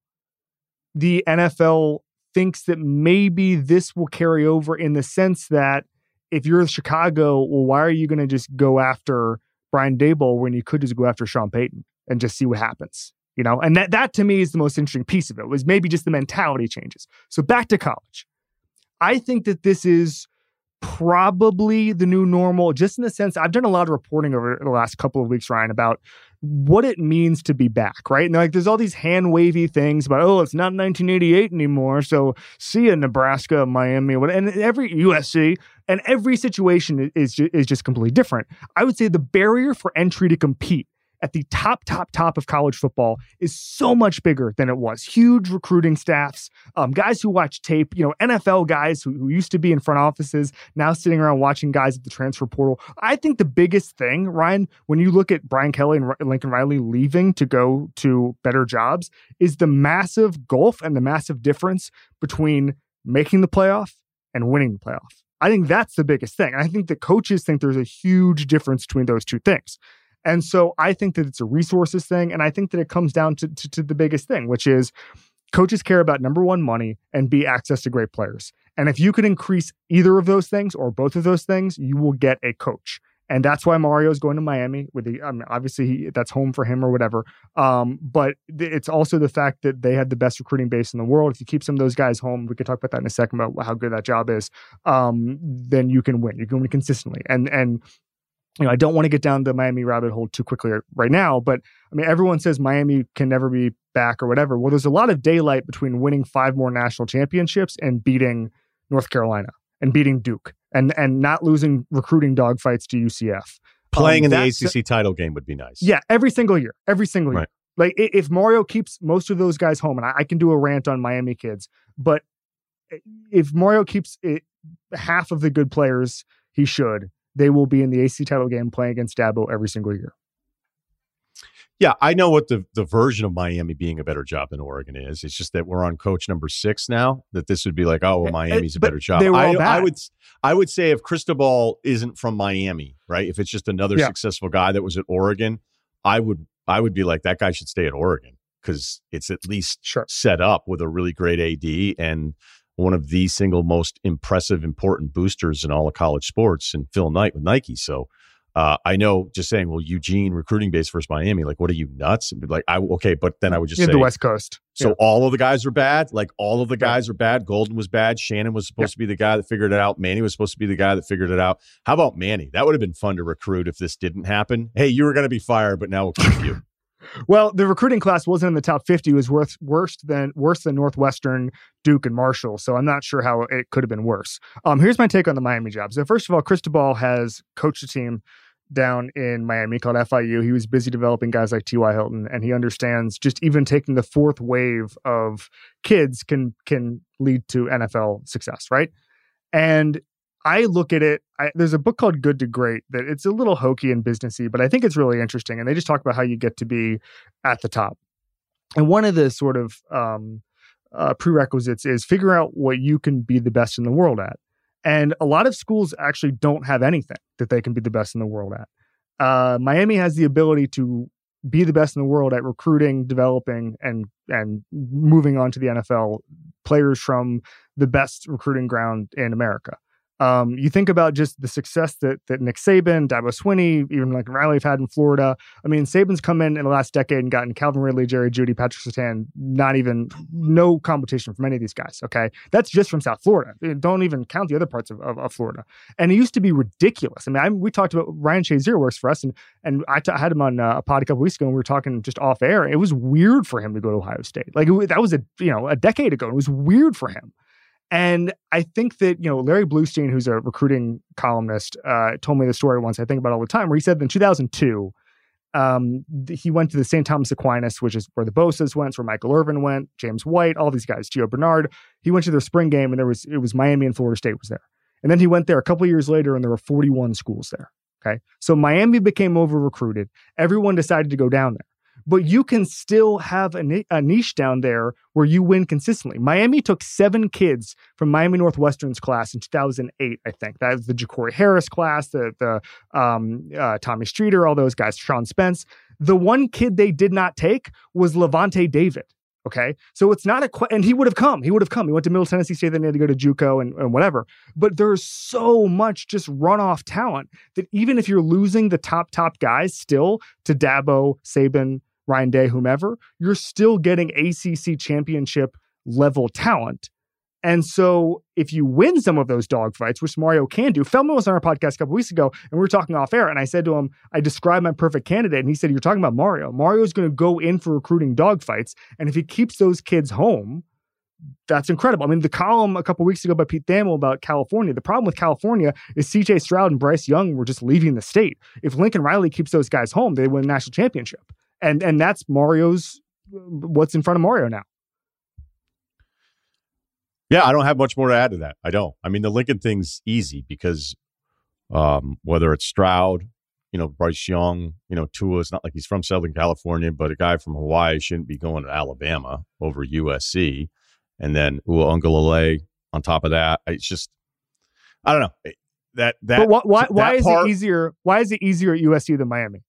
The N F L thinks that maybe this will carry over in the sense that if you're Chicago, well, why are you going to just go after Brian Daboll when you could just go after Sean Payton and just see what happens? You know, and that, that to me is the most interesting piece of it, was maybe just the mentality changes. So back to college. I think that this is probably the new normal, just in the sense I've done a lot of reporting over the last couple of weeks, Ryan, about what it means to be back, right? And like there's all these hand wavy things about, oh, it's not nineteen eighty-eight anymore. So see ya, Nebraska, Miami, and every U S C, and every situation is, is just completely different. I would say the barrier for entry to compete at the top, top, top of college football is so much bigger than it was. Huge recruiting staffs, um, guys who watch tape, you know, N F L guys who, who used to be in front offices, now sitting around watching guys at the transfer portal. I think the biggest thing, Ryan, when you look at Brian Kelly and Lincoln Riley leaving to go to better jobs, is the massive gulf and the massive difference between making the playoff and winning the playoff. I think that's the biggest thing. I think the coaches think there's a huge difference between those two things. And so I think that it's a resources thing. And I think that it comes down to, to, to the biggest thing, which is coaches care about, number one, money, and B, access to great players. And if you can increase either of those things or both of those things, you will get a coach. And that's why Mario is going to Miami. With the, I mean, obviously, he, that's home for him or whatever. Um, but th- it's also the fact that they had the best recruiting base in the world. If you keep some of those guys home, we could talk about that in a second about how good that job is. Um, then you can win. You can win consistently. And and you know, I don't want to get down the Miami rabbit hole too quickly right now, but I mean, everyone says Miami can never be back or whatever. Well, there's a lot of daylight between winning five more national championships and beating North Carolina and beating Duke and and not losing recruiting dogfights to U C F. Playing um, in the A C C title game would be nice. Yeah, every single year, every single right. year. Like if Mario keeps most of those guys home, and I, I can do a rant on Miami kids, but if Mario keeps it, half of the good players, he should. They will be in the A C C title game playing against Dabo every single year. Yeah, I know what the, the version of Miami being a better job than Oregon is. It's just that we're on coach number six now, that this would be like, oh, well, Miami's a but better job. They were all I, bad. I would I would say if Cristobal isn't from Miami, right? If it's just another yeah. successful guy that was at Oregon, I would I would be like, that guy should stay at Oregon because it's at least sure. set up with a really great A D and one of the single most impressive, important boosters in all of college sports, and Phil Knight with Nike. So uh, I know just saying, well, Eugene recruiting base versus Miami, like, what are you nuts? And be like, I okay, but then I would just in say the West Coast. So yeah. all of the guys are bad. Like all of the guys yeah. are bad. Golden was bad. Shannon was supposed yeah. to be the guy that figured it out. Manny was supposed to be the guy that figured it out. How about Manny? That would have been fun to recruit if this didn't happen. Hey, you were going to be fired, but now we'll keep you. Well, the recruiting class wasn't in the top fifty. It was worth worse than worse than Northwestern, Duke, and Marshall. So I'm not sure how it could have been worse. Um, here's my take on the Miami job. So first of all, Cristobal has coached a team down in Miami called F I U. He was busy developing guys like T Y. Hilton, and he understands just even taking the fourth wave of kids can can lead to N F L success, right? And I look at it, I, there's a book called Good to Great that it's a little hokey and businessy, but I think it's really interesting. And they just talk about how you get to be at the top. And one of the sort of um, uh, prerequisites is figure out what you can be the best in the world at. And a lot of schools actually don't have anything that they can be the best in the world at. Uh, Miami has the ability to be the best in the world at recruiting, developing, and and moving on to the N F L players from the best recruiting ground in America. Um, you think about just the success that that Nick Saban, Dabo Swinney, even like Riley have had in Florida. I mean, Saban's come in in the last decade and gotten Calvin Ridley, Jerry Jeudy, Patrick Surtain, not even, no competition from any of these guys, okay? That's just from South Florida. Don't even count the other parts of, of, of Florida. And it used to be ridiculous. I mean, I, we talked about Ryan Shazier works for us, and and I, t- I had him on uh, a pod a couple weeks ago, and we were talking just off air. It was weird for him to go to Ohio State. Like, it, that was a, you know, a decade ago. It was weird for him. And I think that, you know, Larry Bluestein, who's a recruiting columnist, uh, told me the story once I think about all the time, where he said in two thousand two, um, th- he went to the Saint Thomas Aquinas, which is where the Bosa's went, where Michael Irvin went, James White, all these guys, Gio Bernard. He went to their spring game, and there was it was Miami and Florida State was there. And then he went there a couple of years later, and there were forty-one schools there. Okay, so Miami became over-recruited. Everyone decided to go down there. But you can still have a, ni- a niche down there where you win consistently. Miami took seven kids from Miami Northwestern's class in two thousand eight, I think. That was the Ja'Cory Harris class, the the um, uh, Tommy Streeter, all those guys, Sean Spence. The one kid they did not take was Levante David. Okay, so it's not a que- and he would have come. He would have come. He went to Middle Tennessee State, then he had to go to JUCO and, and whatever. But there's so much just runoff talent that even if you're losing the top top guys still to Dabo, Saban, Ryan Day, whomever, you're still getting A C C championship level talent. And so if you win some of those dogfights, which Mario can do, Feldman was on our podcast a couple weeks ago, and we were talking off air, and I said to him, I described my perfect candidate, and he said, you're talking about Mario. Mario's going to go in for recruiting dogfights, and if he keeps those kids home, that's incredible. I mean, the column a couple weeks ago by Pete Thamel about California, the problem with California is C J Stroud and Bryce Young were just leaving the state. If Lincoln Riley keeps those guys home, they win a national championship. And and that's Mario's, what's in front of Mario now. Yeah, I don't have much more to add to that. I don't. I mean, the Lincoln thing's easy because um, whether it's Stroud, you know, Bryce Young, you know, Tua, it's not like he's from Southern California, but a guy from Hawaii shouldn't be going to Alabama over U S C. And then Uiagalelei on top of that. It's just, I don't know. That, that, but wh- why, that why is part, it easier? Why is it easier at U S C than Miami?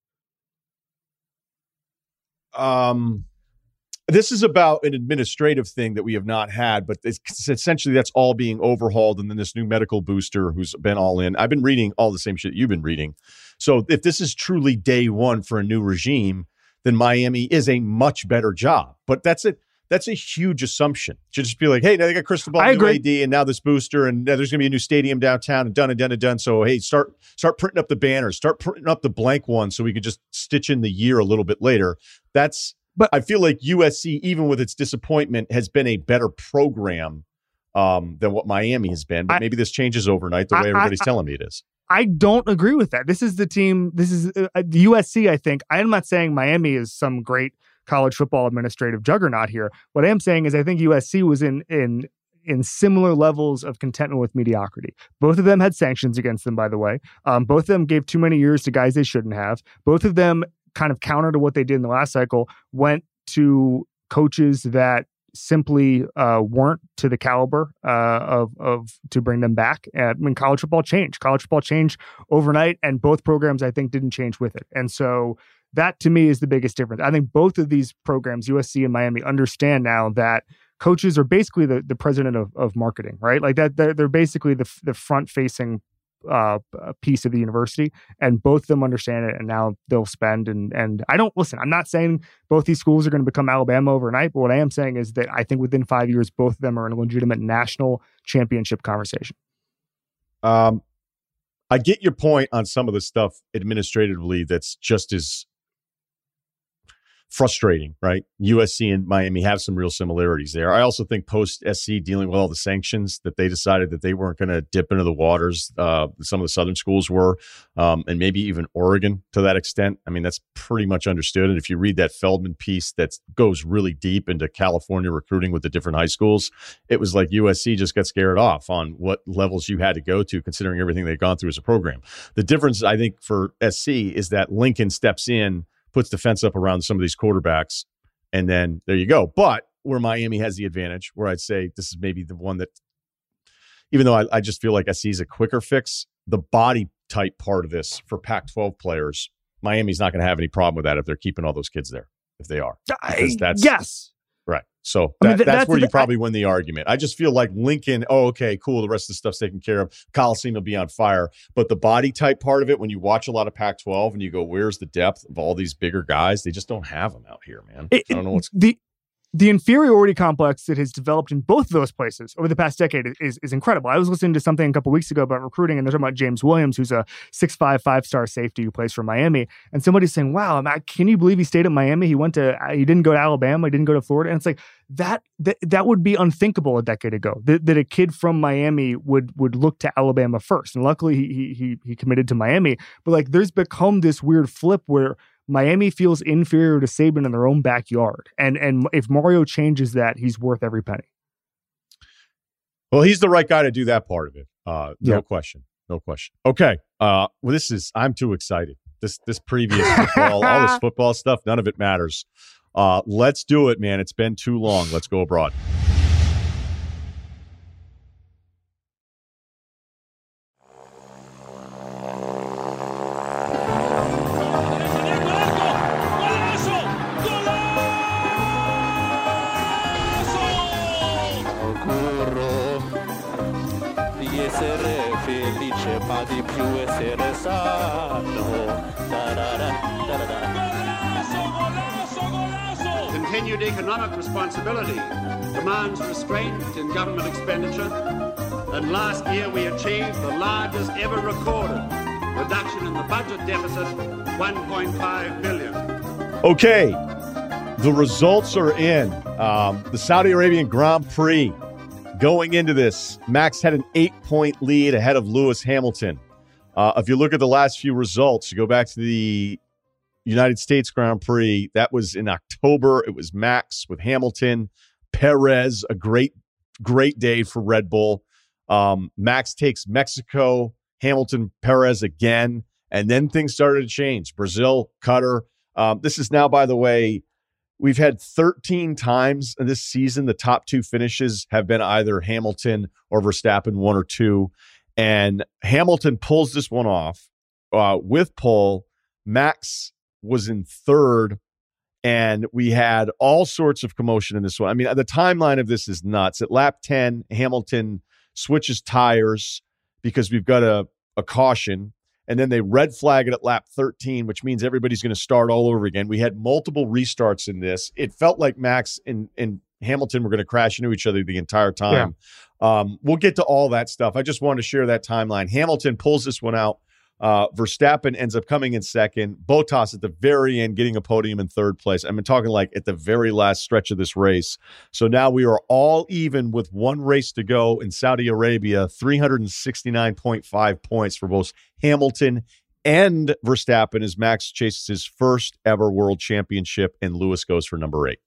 Um, this is about an administrative thing that we have not had, but it's essentially that's all being overhauled. And then this new medical booster who's been all in. I've been reading all the same shit you've been reading. So if this is truly day one for a new regime, then Miami is a much better job. But that's it. That's a huge assumption. To just be like, hey, now they got Cristobal, I new agree. A D, and now this booster, and now there's going to be a new stadium downtown, and done and done and done. So, hey, start start printing up the banners, start printing up the blank ones, so we could just stitch in the year a little bit later. That's. But I feel like U S C, even with its disappointment, has been a better program um, than what Miami has been. But I, maybe this changes overnight the way I, everybody's I, telling me it is. I don't agree with that. This is the team. This is uh, the U S C, I think. I'm not saying Miami is some great college football administrative juggernaut here. What I am saying is I think U S C was in in in similar levels of contentment with mediocrity. Both of them had sanctions against them, by the way. Um, both of them gave too many years to guys they shouldn't have. Both of them, kind of counter to what they did in the last cycle, went to coaches that simply uh, weren't to the caliber uh, of of to bring them back. Uh, I mean, college football changed. College football changed overnight, and both programs, I think, didn't change with it. And so that, to me, is the biggest difference. I think both of these programs, U S C and Miami, understand now that coaches are basically the, the president of, of marketing, right? Like that, they're, they're basically the the front-facing uh, piece of the university, and both of them understand it, and now they'll spend. And and I don't listen. I'm not saying both these schools are going to become Alabama overnight, but what I am saying is that I think within five years, both of them are in a legitimate national championship conversation. Um, I get your point on some of the stuff administratively that's just as frustrating, right? U S C and Miami have some real similarities there. I also think post S C dealing with all the sanctions that they decided that they weren't going to dip into the waters. Uh, some of the Southern schools were, um, and maybe even Oregon to that extent. I mean, that's pretty much understood. And if you read that Feldman piece that goes really deep into California recruiting with the different high schools, it was like U S C just got scared off on what levels you had to go to, considering everything they'd gone through as a program. The difference, I think, for S C is that Lincoln steps in, puts the fence up around some of these quarterbacks, and then there you go. But where Miami has the advantage, where I'd say this is maybe the one that, even though I, I just feel like S C is a quicker fix, the body type part of this for Pac twelve players, Miami's not going to have any problem with that if they're keeping all those kids there, if they are. Because that's, yes. Right. So I that, mean, th- that's, that's where you I, probably win the argument. I just feel like Lincoln, oh, okay, cool. The rest of the stuff's taken care of. Coliseum will be on fire. But the body type part of it, when you watch a lot of Pac twelve and you go, where's the depth of all these bigger guys? They just don't have them out here, man. It, I don't know what's the The inferiority complex that has developed in both of those places over the past decade is, is incredible. I was listening to something a couple weeks ago about recruiting, and they're talking about James Williams, who's a six five, five-star safety who plays for Miami. And somebody's saying, wow, can you believe he stayed at Miami? He went to, he didn't go to Alabama, he didn't go to Florida. And it's like, that that, that would be unthinkable a decade ago, that, that a kid from Miami would would look to Alabama first. And luckily, he he he committed to Miami. But like, there's become this weird flip where Miami feels inferior to Saban in their own backyard. And and if Mario changes that, he's worth every penny. Well, he's the right guy to do that part of it. Uh, no yeah. question. No question. Okay. Uh, well, this is, I'm too excited. This, this previous football, all this football stuff, none of it matters. Uh, let's do it, man. It's been too long. Let's go abroad. Di più essere sano. Continued economic responsibility demands restraint in government expenditure, and last year we achieved the largest ever recorded reduction in the budget deficit, one point five billion. Okay, the results are in. Um, the Saudi Arabian Grand Prix. Going into this, Max had an eight-point lead ahead of Lewis Hamilton. Uh, if you look at the last few results, you go back to the United States Grand Prix. That was in October. It was Max with Hamilton. Perez, a great, great day for Red Bull. Um, Max takes Mexico. Hamilton, Perez again. And then things started to change. Brazil, Qatar. Um, this is now, by the way, we've had thirteen times in this season, the top two finishes have been either Hamilton or Verstappen, one or two. And Hamilton pulls this one off uh, with pole. Max was in third, and we had all sorts of commotion in this one. I mean, the timeline of this is nuts. At lap ten, Hamilton switches tires because we've got a, a caution. And then they red flag it at lap thirteen, which means everybody's going to start all over again. We had multiple restarts in this. It felt like Max and, and Hamilton were going to crash into each other the entire time. Yeah. Um, we'll get to all that stuff. I just wanted to share that timeline. Hamilton pulls this one out. Uh, Verstappen ends up coming in second. Bottas at the very end getting a podium in third place. I'm talking like at the very last stretch of this race. So now we are all even with one race to go in Saudi Arabia, three hundred sixty-nine point five points for both Hamilton and Verstappen as Max chases his first ever world championship and Lewis goes for number eight.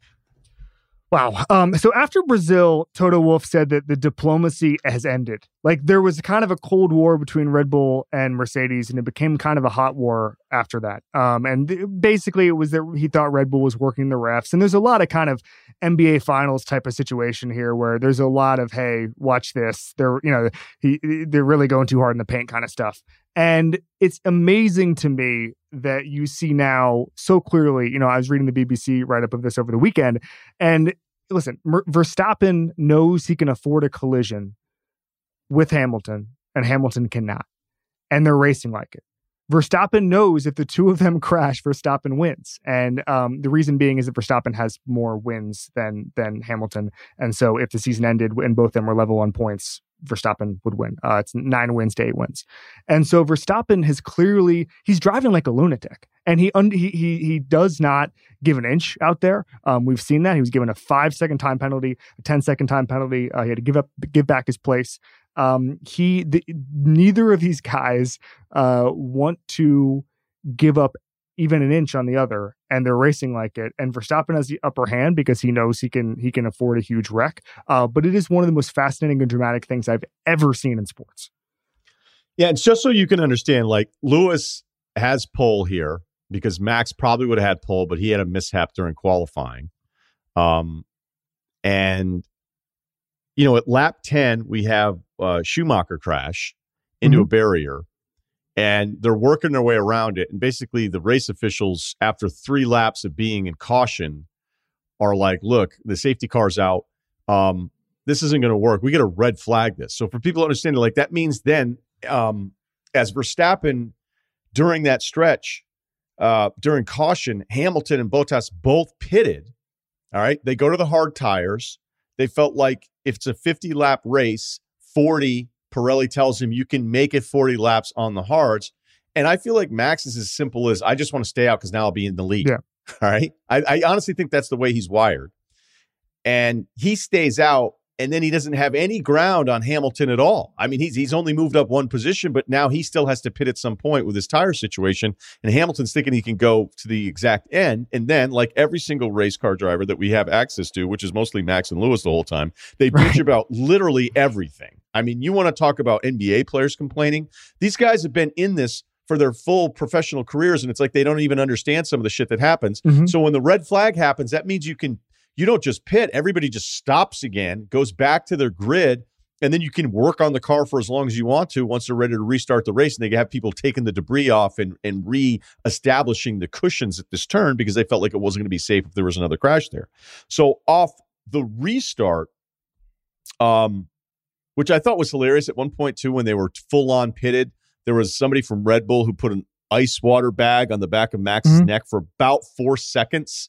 Wow. Um, so after Brazil, Toto Wolff said that the diplomacy has ended. Like there was kind of a cold war between Red Bull and Mercedes, and it became kind of a hot war after that. Um, and th- basically it was that he thought Red Bull was working the refs. And there's a lot of kind of N B A finals type of situation here where there's a lot of, hey, watch this. They're, you know, he, they're really going too hard in the paint kind of stuff. And it's amazing to me that you see now so clearly, you know, I was reading the B B C write-up of this over the weekend, and listen, Mer- Verstappen knows he can afford a collision with Hamilton, and Hamilton cannot. And they're racing like it. Verstappen knows if the two of them crash, Verstappen wins. And um, the reason being is that Verstappen has more wins than than Hamilton. And so if the season ended and both of them were level on points, Verstappen would win. Uh, it's nine wins to eight wins. And so Verstappen has clearly, he's driving like a lunatic. And he un, he, he he does not give an inch out there. Um, we've seen that. He was given a five-second time penalty, a ten-second time penalty. Uh, he had to give up, give back his place. Um, he the, neither of these guys uh, want to give up even an inch on the other, and they're racing like it. And Verstappen has the upper hand because he knows he can he can afford a huge wreck. Uh, but it is one of the most fascinating and dramatic things I've ever seen in sports. Yeah, it's just so you can understand, like, Lewis has pole here because Max probably would have had pole, but he had a mishap during qualifying. Um, and, you know, at lap ten, we have a Schumacher crash into mm-hmm. a barrier, and they're working their way around it. And basically, the race officials, after three laps of being in caution, are like, look, the safety car's out. Um, this isn't going to work. We got to red flag this. So for people to understand, like, that means then, um, as Verstappen, during that stretch, Uh, during caution, Hamilton and Bottas both pitted. All right. They go to the hard tires. They felt like if it's a fifty lap race, forty, Pirelli tells him you can make it forty laps on the hards. And I feel like Max is as simple as, I just want to stay out because now I'll be in the lead. Yeah. All right. I, I honestly think that's the way he's wired. And he stays out, and then he doesn't have any ground on Hamilton at all. I mean, he's he's only moved up one position, but now he still has to pit at some point with his tire situation. And Hamilton's thinking he can go to the exact end. And then, like every single race car driver that we have access to, which is mostly Max and Lewis the whole time, they bitch about literally everything. I mean, you want to talk about N B A players complaining? These guys have been in this for their full professional careers, and it's like they don't even understand some of the shit that happens. Mm-hmm. So when the red flag happens, that means you can You don't just pit. Everybody just stops again, goes back to their grid, and then you can work on the car for as long as you want to once they're ready to restart the race. And they have people taking the debris off and, and re-establishing the cushions at this turn because they felt like it wasn't going to be safe if there was another crash there. So off the restart, um, which I thought was hilarious at one point too, when they were full-on pitted, there was somebody from Red Bull who put an ice water bag on the back of Max's mm-hmm. neck for about four seconds.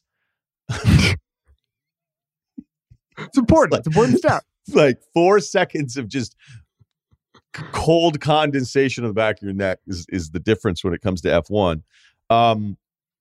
It's important. Like, it's important stuff. Like four seconds of just cold condensation on the back of your neck is, is the difference when it comes to F one. Um,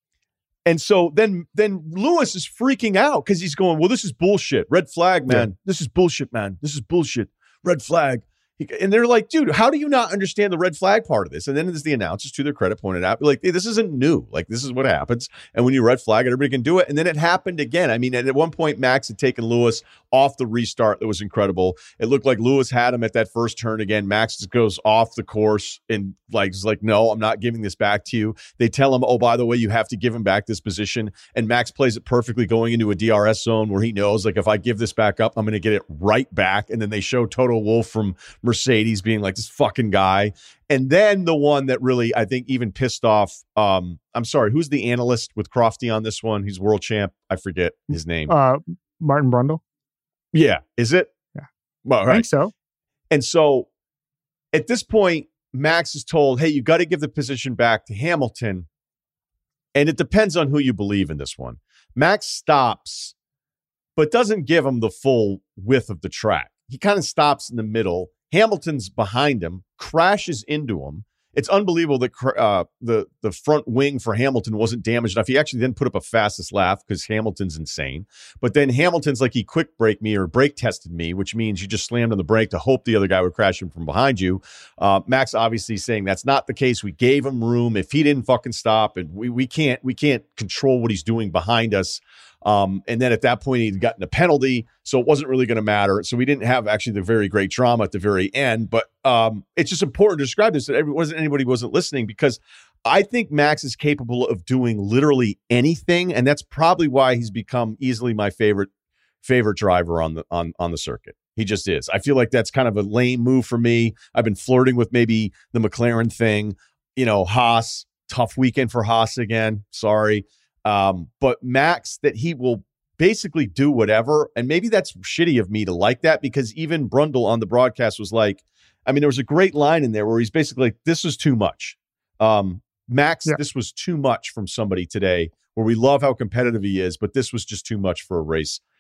and so then then Lewis is freaking out because he's going, well, this is bullshit. Red flag, man. Yeah. This is bullshit, man. This is bullshit. Red flag. And they're like, dude, how do you not understand the red flag part of this? And then as the announcers, to their credit, pointed out, like, hey, this isn't new. Like, this is what happens. And when you red flag, everybody can do it. And then it happened again. I mean, at one point, Max had taken Lewis off the restart. That was incredible. It looked like Lewis had him at that first turn again. Max just goes off the course and like, is like, no, I'm not giving this back to you. They tell him, oh, by the way, you have to give him back this position. And Max plays it perfectly, going into a D R S zone where he knows, like, if I give this back up, I'm going to get it right back. And then they show Toto Wolff from Mercedes being like, this fucking guy. And then the one that really, I think, even pissed off, um, I'm sorry, who's the analyst with Crofty on this one? He's world champ. I forget his name. Uh, Martin Brundle. Yeah. Is it? Yeah. Well, right. I think so. And so at this point, Max is told, hey, you got to give the position back to Hamilton. And it depends on who you believe in this one. Max stops, but doesn't give him the full width of the track. He kind of stops in the middle. Hamilton's behind him, crashes into him. It's unbelievable that uh, the, the front wing for Hamilton wasn't damaged enough. He actually then put up a fastest lap because Hamilton's insane. But then Hamilton's like, he quick brake me or brake tested me, which means you just slammed on the brake to hope the other guy would crash him from behind you. Uh, Max obviously saying that's not the case. We gave him room. If he didn't fucking stop, and we we can't we can't control what he's doing behind us. Um, and then at that point, he'd gotten a penalty, so it wasn't really going to matter. So we didn't have actually the very great drama at the very end. But um, it's just important to describe this that every, wasn't anybody wasn't listening, because I think Max is capable of doing literally anything, and that's probably why he's become easily my favorite favorite driver on the on on the circuit. He just is. I feel like that's kind of a lame move for me. I've been flirting with maybe the McLaren thing. You know, Haas, tough weekend for Haas again. Sorry. Um, but Max, that he will basically do whatever. And maybe that's shitty of me to like that, because even Brundle on the broadcast was like, I mean, there was a great line in there where he's basically like, this is too much. Um, Max, yeah. This was too much from somebody today, where we love how competitive he is, but this was just too much for a race.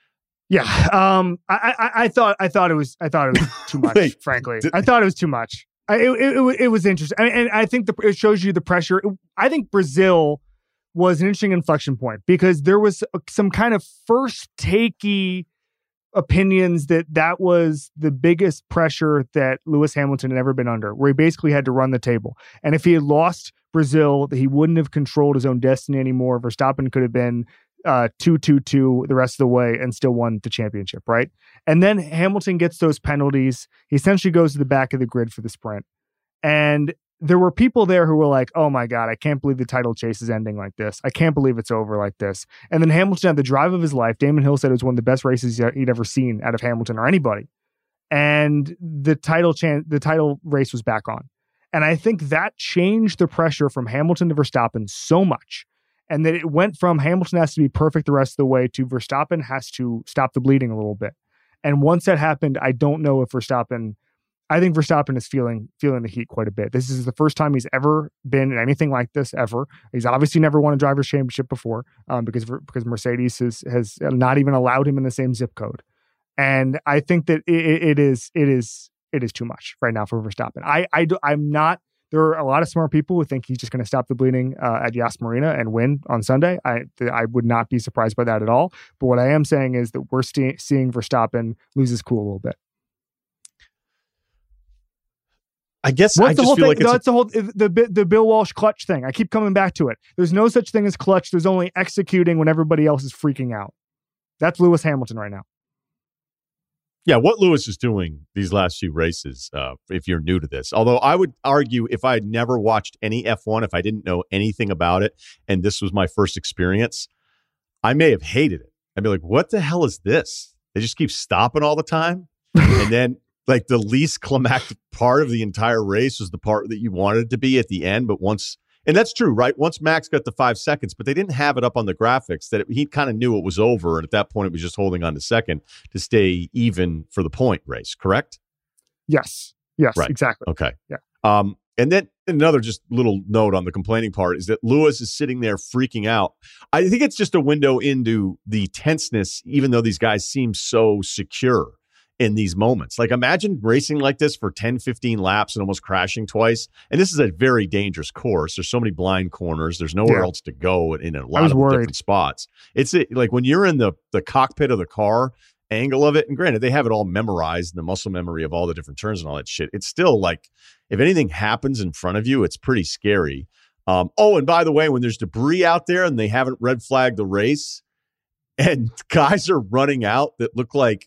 Yeah, um, I, I, I thought I thought it was I thought it was too much. Wait, frankly, did, I thought it was too much. I, it, it it was interesting, I, and I think the, it shows you the pressure. I think Brazil was an interesting inflection point because there was some kind of first takey opinions that that was the biggest pressure that Lewis Hamilton had ever been under, where he basically had to run the table, and if he had lost Brazil, that he wouldn't have controlled his own destiny anymore. Verstappen could have been uh, two two two the rest of the way and still won the championship, right? And then Hamilton gets those penalties. He essentially goes to the back of the grid for the sprint. And there were people there who were like, oh my God, I can't believe the title chase is ending like this. I can't believe it's over like this. And then Hamilton had the drive of his life. Damon Hill said it was one of the best races he'd ever seen out of Hamilton or anybody. And the title chan- the title race was back on. And I think that changed the pressure from Hamilton to Verstappen so much. And that it went from Hamilton has to be perfect the rest of the way to Verstappen has to stop the bleeding a little bit. And once that happened, I don't know if Verstappen, I think Verstappen is feeling feeling the heat quite a bit. This is the first time he's ever been in anything like this ever. He's obviously never won a driver's championship before um, because because Mercedes has, has not even allowed him in the same zip code. And I think that it, it is it is it is too much right now for Verstappen. I, I I'm not. There are a lot of smart people who think he's just going to stop the bleeding uh, at Yas Marina and win on Sunday. I I would not be surprised by that at all. But what I am saying is that we're st- seeing Verstappen lose his cool a little bit. I guess What's I the just whole feel thing? like it's That's the whole the the Bill Walsh clutch thing. I keep coming back to it. There's no such thing as clutch. There's only executing when everybody else is freaking out. That's Lewis Hamilton right now. Yeah, what Lewis is doing these last few races, uh, if you're new to this, although I would argue if I had never watched any F one, if I didn't know anything about it, and this was my first experience, I may have hated it. I'd be like, what the hell is this? They just keep stopping all the time. And then like the least climactic part of the entire race was the part that you wanted it to be at the end. But once, and that's true, right? Once Max got the five seconds, but they didn't have it up on the graphics that it, he kind of knew it was over. And at that point, it was just holding on to second to stay even for the point race, correct? Yes. Yes, right. Exactly. Okay. Yeah. Um, and then another just little note on the complaining part is that Lewis is sitting there freaking out. I think it's just a window into the tenseness, even though these guys seem so secure in these moments. Like imagine racing like this for ten, fifteen laps and almost crashing twice. And this is a very dangerous course. There's so many blind corners. There's nowhere yeah. else to go in a lot of worried. different spots. It's a, like when you're in the, the cockpit of the car angle of it, and granted, they have it all memorized, the muscle memory of all the different turns and all that shit. It's still like, if anything happens in front of you, it's pretty scary. Um, oh, and by the way, when there's debris out there and they haven't red flagged the race and guys are running out that look like,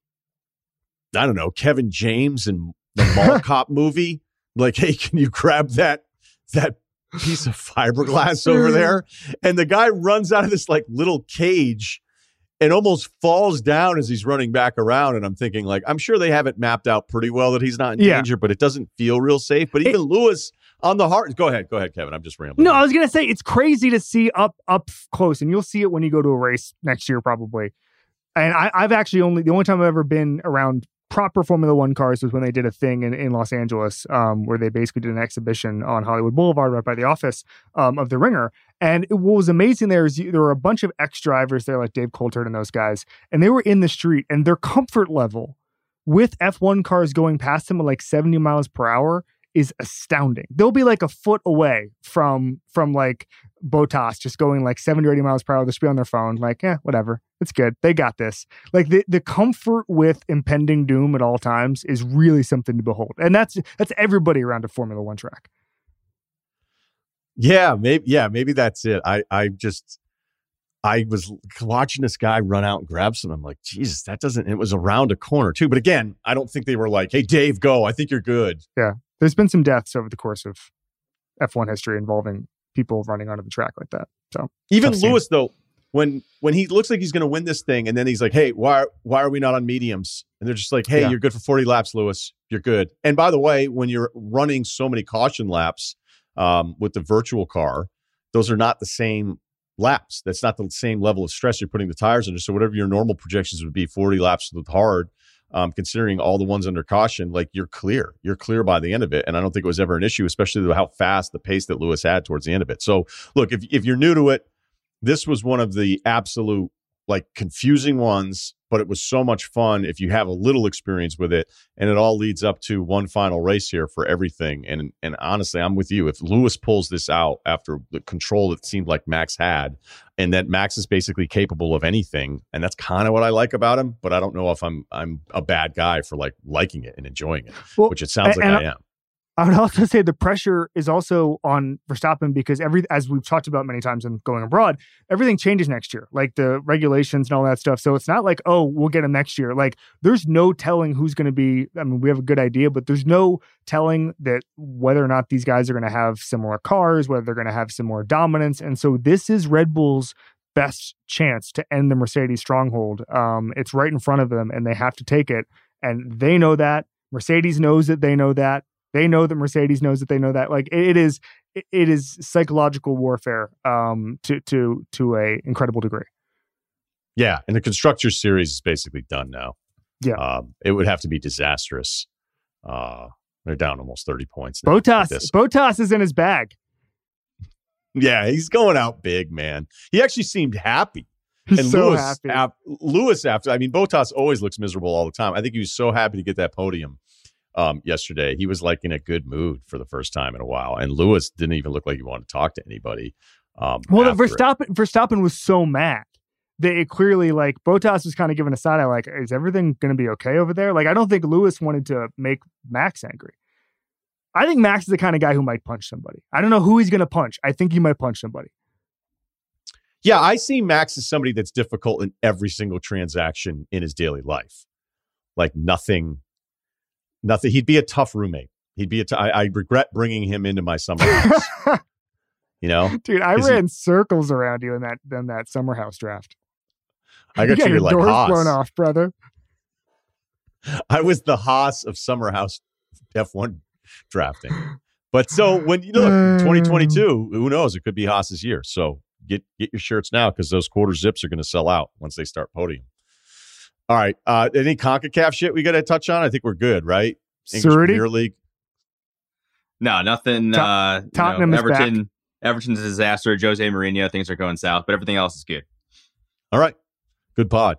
I don't know, Kevin James in the Mall Cop movie. Like, hey, can you grab that that piece of fiberglass over there? And the guy runs out of this like little cage and almost falls down as he's running back around. And I'm thinking, like, I'm sure they have it mapped out pretty well that he's not in yeah. danger, but it doesn't feel real safe. But even it, Lewis on the hard, go ahead, go ahead, Kevin. I'm just rambling. No, I was gonna say it's crazy to see up up close, and you'll see it when you go to a race next year, probably. And I, I've actually only the only time I've ever been around proper Formula One cars was when they did a thing in, in Los Angeles, um, where they basically did an exhibition on Hollywood Boulevard right by the office um, of the Ringer. And what was amazing there is you, there were a bunch of ex-drivers there like Dave Coulthard and those guys, and they were in the street, and their comfort level with F one cars going past them at like seventy miles per hour is astounding. They'll be like a foot away from from like Bottas just going like seventy or eighty miles per hour. They'll just be on their phone like, yeah, whatever. It's good. They got this. Like the, the comfort with impending doom at all times is really something to behold. And that's that's everybody around a Formula One track. Yeah, maybe yeah, maybe that's it. I I just I was watching this guy run out and grab some. I'm like, Jesus, that doesn't, it was around a corner too. But again, I don't think they were like, hey, Dave, go. I think you're good. Yeah. There's been some deaths over the course of F one history involving people running onto the track like that. So even Lewis, though, when when he looks like he's going to win this thing, and then he's like, hey, why why are we not on mediums? And they're just like, hey, yeah. you're good for forty laps, Lewis. You're good. And by the way, when you're running so many caution laps um, with the virtual car, those are not the same laps. That's not the same level of stress you're putting the tires under. So whatever your normal projections would be, forty laps with hard, um, considering all the ones under caution, like you're clear. You're clear by the end of it. And I don't think it was ever an issue, especially how fast the pace that Lewis had towards the end of it. So look, if if you're new to it, this was one of the absolute like confusing ones, but it was so much fun if you have a little experience with it. And it all leads up to one final race here for everything. And and honestly, I'm with you. If Lewis pulls this out after the control it seemed like Max had, and that Max is basically capable of anything, and that's kind of what I like about him. But I don't know if I'm I'm a bad guy for like liking it and enjoying it, well, which it sounds like I am. I would also say the pressure is also on Verstappen because every, as we've talked about many times in Going Abroad, everything changes next year, like the regulations and all that stuff. So it's not like, oh, we'll get him next year. Like there's no telling who's going to be, I mean, we have a good idea, but there's no telling that whether or not these guys are going to have similar cars, whether they're going to have similar dominance. And so this is Red Bull's best chance to end the Mercedes stronghold. Um, it's right in front of them and they have to take it. And they know that. Mercedes knows that they know that. They know that Mercedes knows that they know that. Like it is, it is psychological warfare um, to to to a incredible degree. Yeah, and the Constructors Series is basically done now. Yeah, um, it would have to be disastrous. Uh, they're down almost thirty points. Now Bottas, Bottas is in his bag. Yeah, he's going out big, man. He actually seemed happy. He's and so Lewis, happy. Ap- Lewis, after I mean, Bottas always looks miserable all the time. I think he was so happy to get that podium. Um, yesterday, he was like in a good mood for the first time in a while, and Lewis didn't even look like he wanted to talk to anybody. Um, well, Verstappen, Verstappen was so mad that it clearly like Bottas was kind of giving a side eye, like, is everything going to be okay over there? Like, I don't think Lewis wanted to make Max angry. I think Max is the kind of guy who might punch somebody. I don't know who he's going to punch. I think he might punch somebody. Yeah, I see Max as somebody that's difficult in every single transaction in his daily life. Like nothing. Nothing. He'd be a tough roommate. He'd be a. T- I, I regret bringing him into my summer house. You know, dude, I ran he, circles around you in that in that summer house draft. I got you treated got like doors Haas. blown off, brother. I was the Haas of summer house F one drafting. But so when you look twenty twenty-two, who knows? It could be Haas's year. So get get your shirts now because those quarter zips are going to sell out once they start podium. All right. Uh, any CONCACAF shit we got to touch on? I think we're good, right? English Premier League. No, nothing. To- uh, Tottenham you know, is Everton. back. Everton's a disaster. Jose Mourinho, things are going south, but everything else is good. All right. Good pod.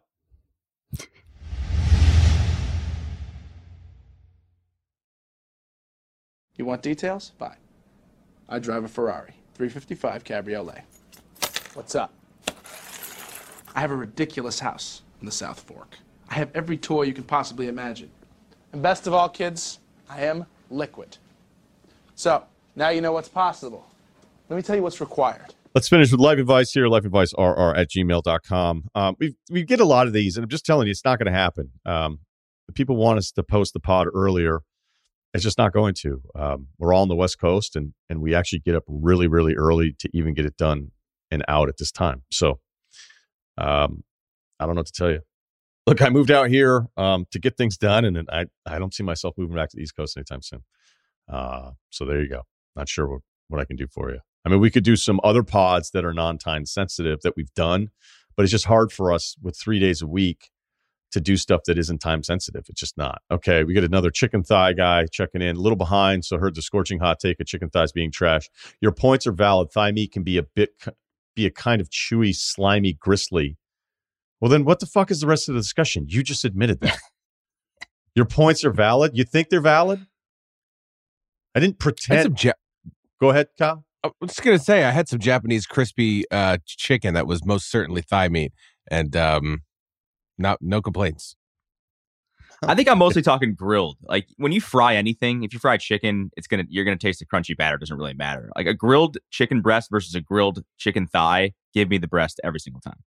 You want details? Fine. I drive a Ferrari, three fifty-five Cabriolet. What's up? I have a ridiculous house in the South Fork. I have every toy you can possibly imagine. And best of all, kids, I am liquid. So, now you know what's possible. Let me tell you what's required. Let's finish with life advice here. life advice r r at gmail dot com. Um, we we get a lot of these, and I'm just telling you, it's not going to happen. Um, people want us to post the pod earlier. It's just not going to. Um, we're all on the West Coast, and and we actually get up really, really early to even get it done and out at this time. So, um, I don't know what to tell you. Look, I moved out here um, to get things done, and I I don't see myself moving back to the East Coast anytime soon. Uh, so there you go. Not sure what, what I can do for you. I mean, we could do some other pods that are non-time sensitive that we've done, but it's just hard for us with three days a week to do stuff that isn't time sensitive. It's just not. Okay, we get another chicken thigh guy checking in, a little behind, so heard the scorching hot take of chicken thighs being trash. Your points are valid. Thigh meat can be a bit, be a kind of chewy, slimy, gristly. Well, then what the fuck is the rest of the discussion? You just admitted that. Your points are valid? You think they're valid? I didn't pretend. Ja- Go ahead, Kyle. I was just going to say, I had some Japanese crispy uh, chicken that was most certainly thigh meat, and um, not no complaints. I think I'm mostly talking grilled. Like when you fry anything, if you fry chicken, it's gonna you're gonna taste the crunchy batter. It doesn't really matter. Like a grilled chicken breast versus a grilled chicken thigh, give me the breast every single time.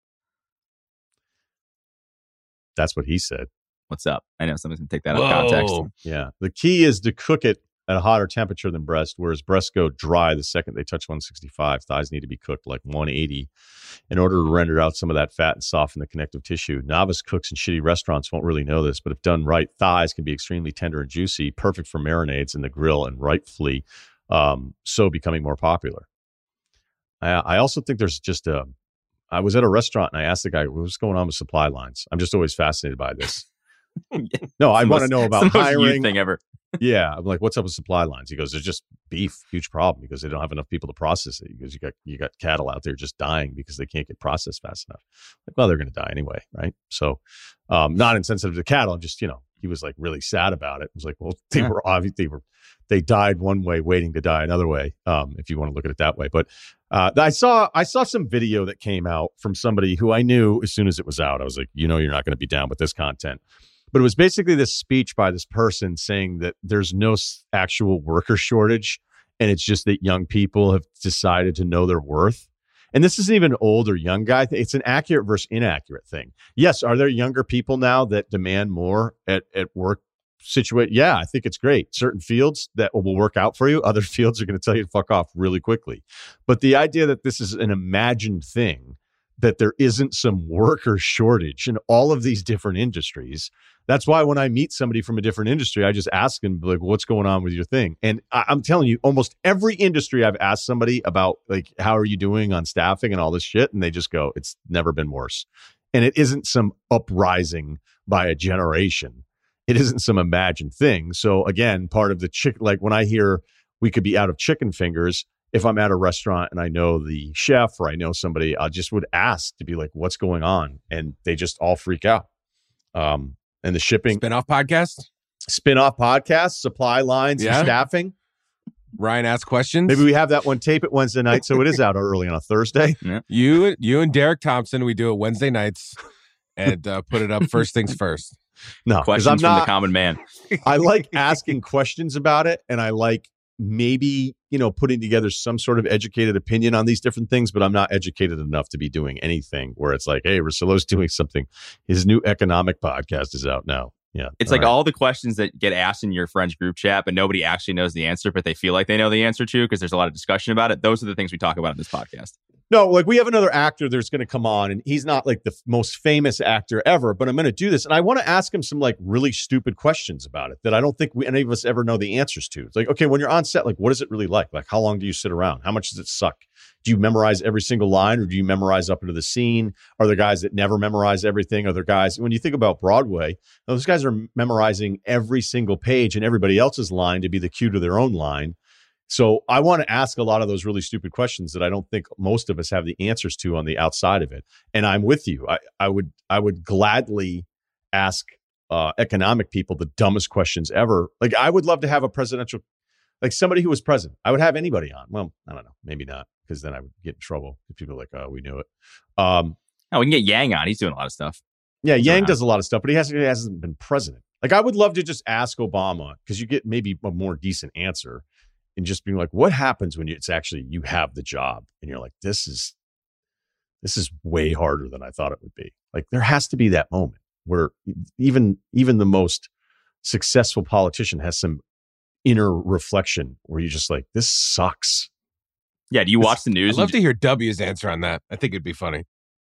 That's what he said. What's up? I know someone's gonna take that out of context. Yeah. The key is to cook it at a hotter temperature than breast, whereas breasts go dry the second they touch one sixty-five. Thighs need to be cooked like one eighty in order to render out some of that fat and soften the connective tissue. Novice cooks in shitty restaurants won't really know this, but if done right, thighs can be extremely tender and juicy, perfect for marinades in the grill, and rightfully um, so becoming more popular. I, I also think there's just a... I was at a restaurant and I asked the guy, what's going on with supply lines? I'm just always fascinated by this. No, I want to know about it's the most hiring. youth thing ever. Yeah, I'm like, what's up with supply lines? He goes, there's just beef, huge problem because they don't have enough people to process it. He goes, you got you got cattle out there just dying because they can't get processed fast enough. Like, well, they're going to die anyway, right? So, um, not insensitive to cattle, just you know, he was like really sad about it. It was like, well, they Yeah. were obvious, they were they died one way, waiting to die another way. Um, if you want to look at it that way, but uh, I saw I saw some video that came out from somebody who I knew as soon as it was out. I was like, you know, you're not going to be down with this content. But it was basically this speech by this person saying that there's no s- actual worker shortage. And it's just that young people have decided to know their worth. And this isn't even an old or young guy. It's an accurate versus inaccurate thing. Yes. Are there younger people now that demand more at, at work situation? Yeah, I think it's great. Certain fields that will work out for you. Other fields are going to tell you to fuck off really quickly. But the idea that this is an imagined thing, that there isn't some worker shortage in all of these different industries. That's why when I meet somebody from a different industry, I just ask them, like, what's going on with your thing? And I, I'm telling you, almost every industry I've asked somebody about, like, how are you doing on staffing and all this shit? And they just go, it's never been worse. And it isn't some uprising by a generation. It isn't some imagined thing. So again, part of the chick, like when I hear we could be out of chicken fingers, if I'm at a restaurant and I know the chef or I know somebody, I just would ask to be like, what's going on? And they just all freak out. Um, and the shipping Spin-off podcast. spin-off podcasts, supply lines, Yeah. and staffing. Ryan asks questions. Maybe we have that one tape it Wednesday night, so it is out early on a Thursday. you, you and Derek Thompson, we do it Wednesday nights and uh, put it up first things first. No, because Questions I'm from the not. common man. I like asking questions about it, and I like maybe, you know, putting together some sort of educated opinion on these different things, but I'm not educated enough to be doing anything where it's like, hey, Russillo's doing something. His new economic podcast is out now. Yeah. It's all like right. all the questions that get asked in your friend's group chat, but nobody actually knows the answer, but they feel like they know the answer to because there's a lot of discussion about it. Those are the things we talk about in this podcast. No, like we have another actor that's going to come on, and he's not like the f- most famous actor ever, but I'm going to do this. And I want to ask him some like really stupid questions about it that I don't think we, any of us ever know the answers to. It's like, okay, when you're on set, like, what is it really like? Like, how long do you sit around? How much does it suck? Do you memorize every single line, or do you memorize up into the scene? Are there guys that never memorize everything? Are there guys, when you think about Broadway, those guys are memorizing every single page and everybody else's line to be the cue to their own line. So I want to ask a lot of those really stupid questions that I don't think most of us have the answers to on the outside of it. And I'm with you. I, I would I would gladly ask uh, economic people the dumbest questions ever. Like I would love to have a presidential, like somebody who was president. I would have anybody on. Well, I don't know, maybe not, because then I would get in trouble if people are like, oh, we knew it. Um, Oh, we can get Yang on. He's doing a lot of stuff. yeah, He's Yang around. does a lot of stuff, but he hasn't, he hasn't been president. Like I would love to just ask Obama, because you get maybe a more decent answer. And just being like, what happens when you, it's actually you have the job and you're like, this is this is way harder than I thought it would be. Like there has to be that moment where even even the most successful politician has some inner reflection where you're just like, this sucks. Yeah. Do you watch the news? I'd love and to hear W's answer on that. I think it'd be funny.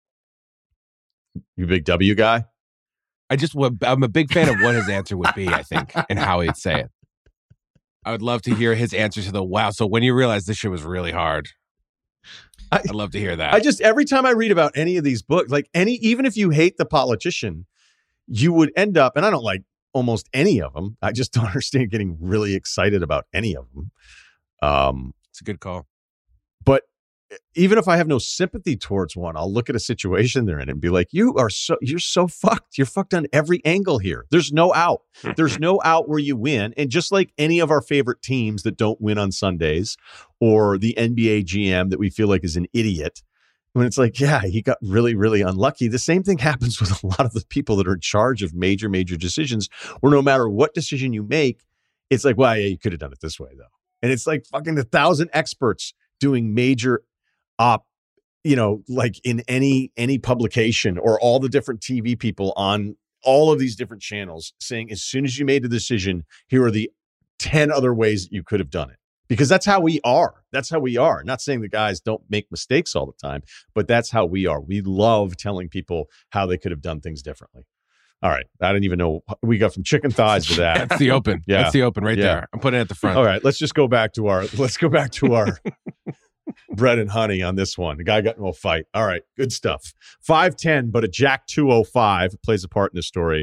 You a big W guy? I just would, I'm a big fan of what his answer would be, I think, and how he'd say it. I would love to hear his answer to the wow. So when you realize this shit was really hard, I, I'd love to hear that. I just, every time I read about any of these books, like any, even if you hate the politician, you would end up, and I don't like almost any of them. I just don't understand getting really excited about any of them. Um, it's a good call. But even if I have no sympathy towards one, I'll look at a situation they're in and be like, you are so, you're so fucked. You're fucked on every angle here. There's no out. There's no out where you win. And just like any of our favorite teams that don't win on Sundays, or the N B A G M that we feel like is an idiot, when it's like, yeah, he got really, really unlucky. The same thing happens with a lot of the people that are in charge of major, major decisions, where no matter what decision you make, it's like, well, yeah, you could have done it this way though. And it's like fucking a thousand experts doing major op, you know, like in any any publication, or all the different T V people on all of these different channels saying, as soon as you made the decision, here are the ten other ways that you could have done it. Because that's how we are. That's how we are. Not saying the guys don't make mistakes all the time, but that's how we are. We love telling people how they could have done things differently. All right. I didn't even know we got from chicken thighs to that. That's the open. Yeah. That's the open right Yeah. there. I'm putting it at the front. All right. Let's just go back to our, let's go back to our bread and honey on this one. The guy got in a fight. All right. Good stuff. five ten, but a Jack two oh five plays a part in this story.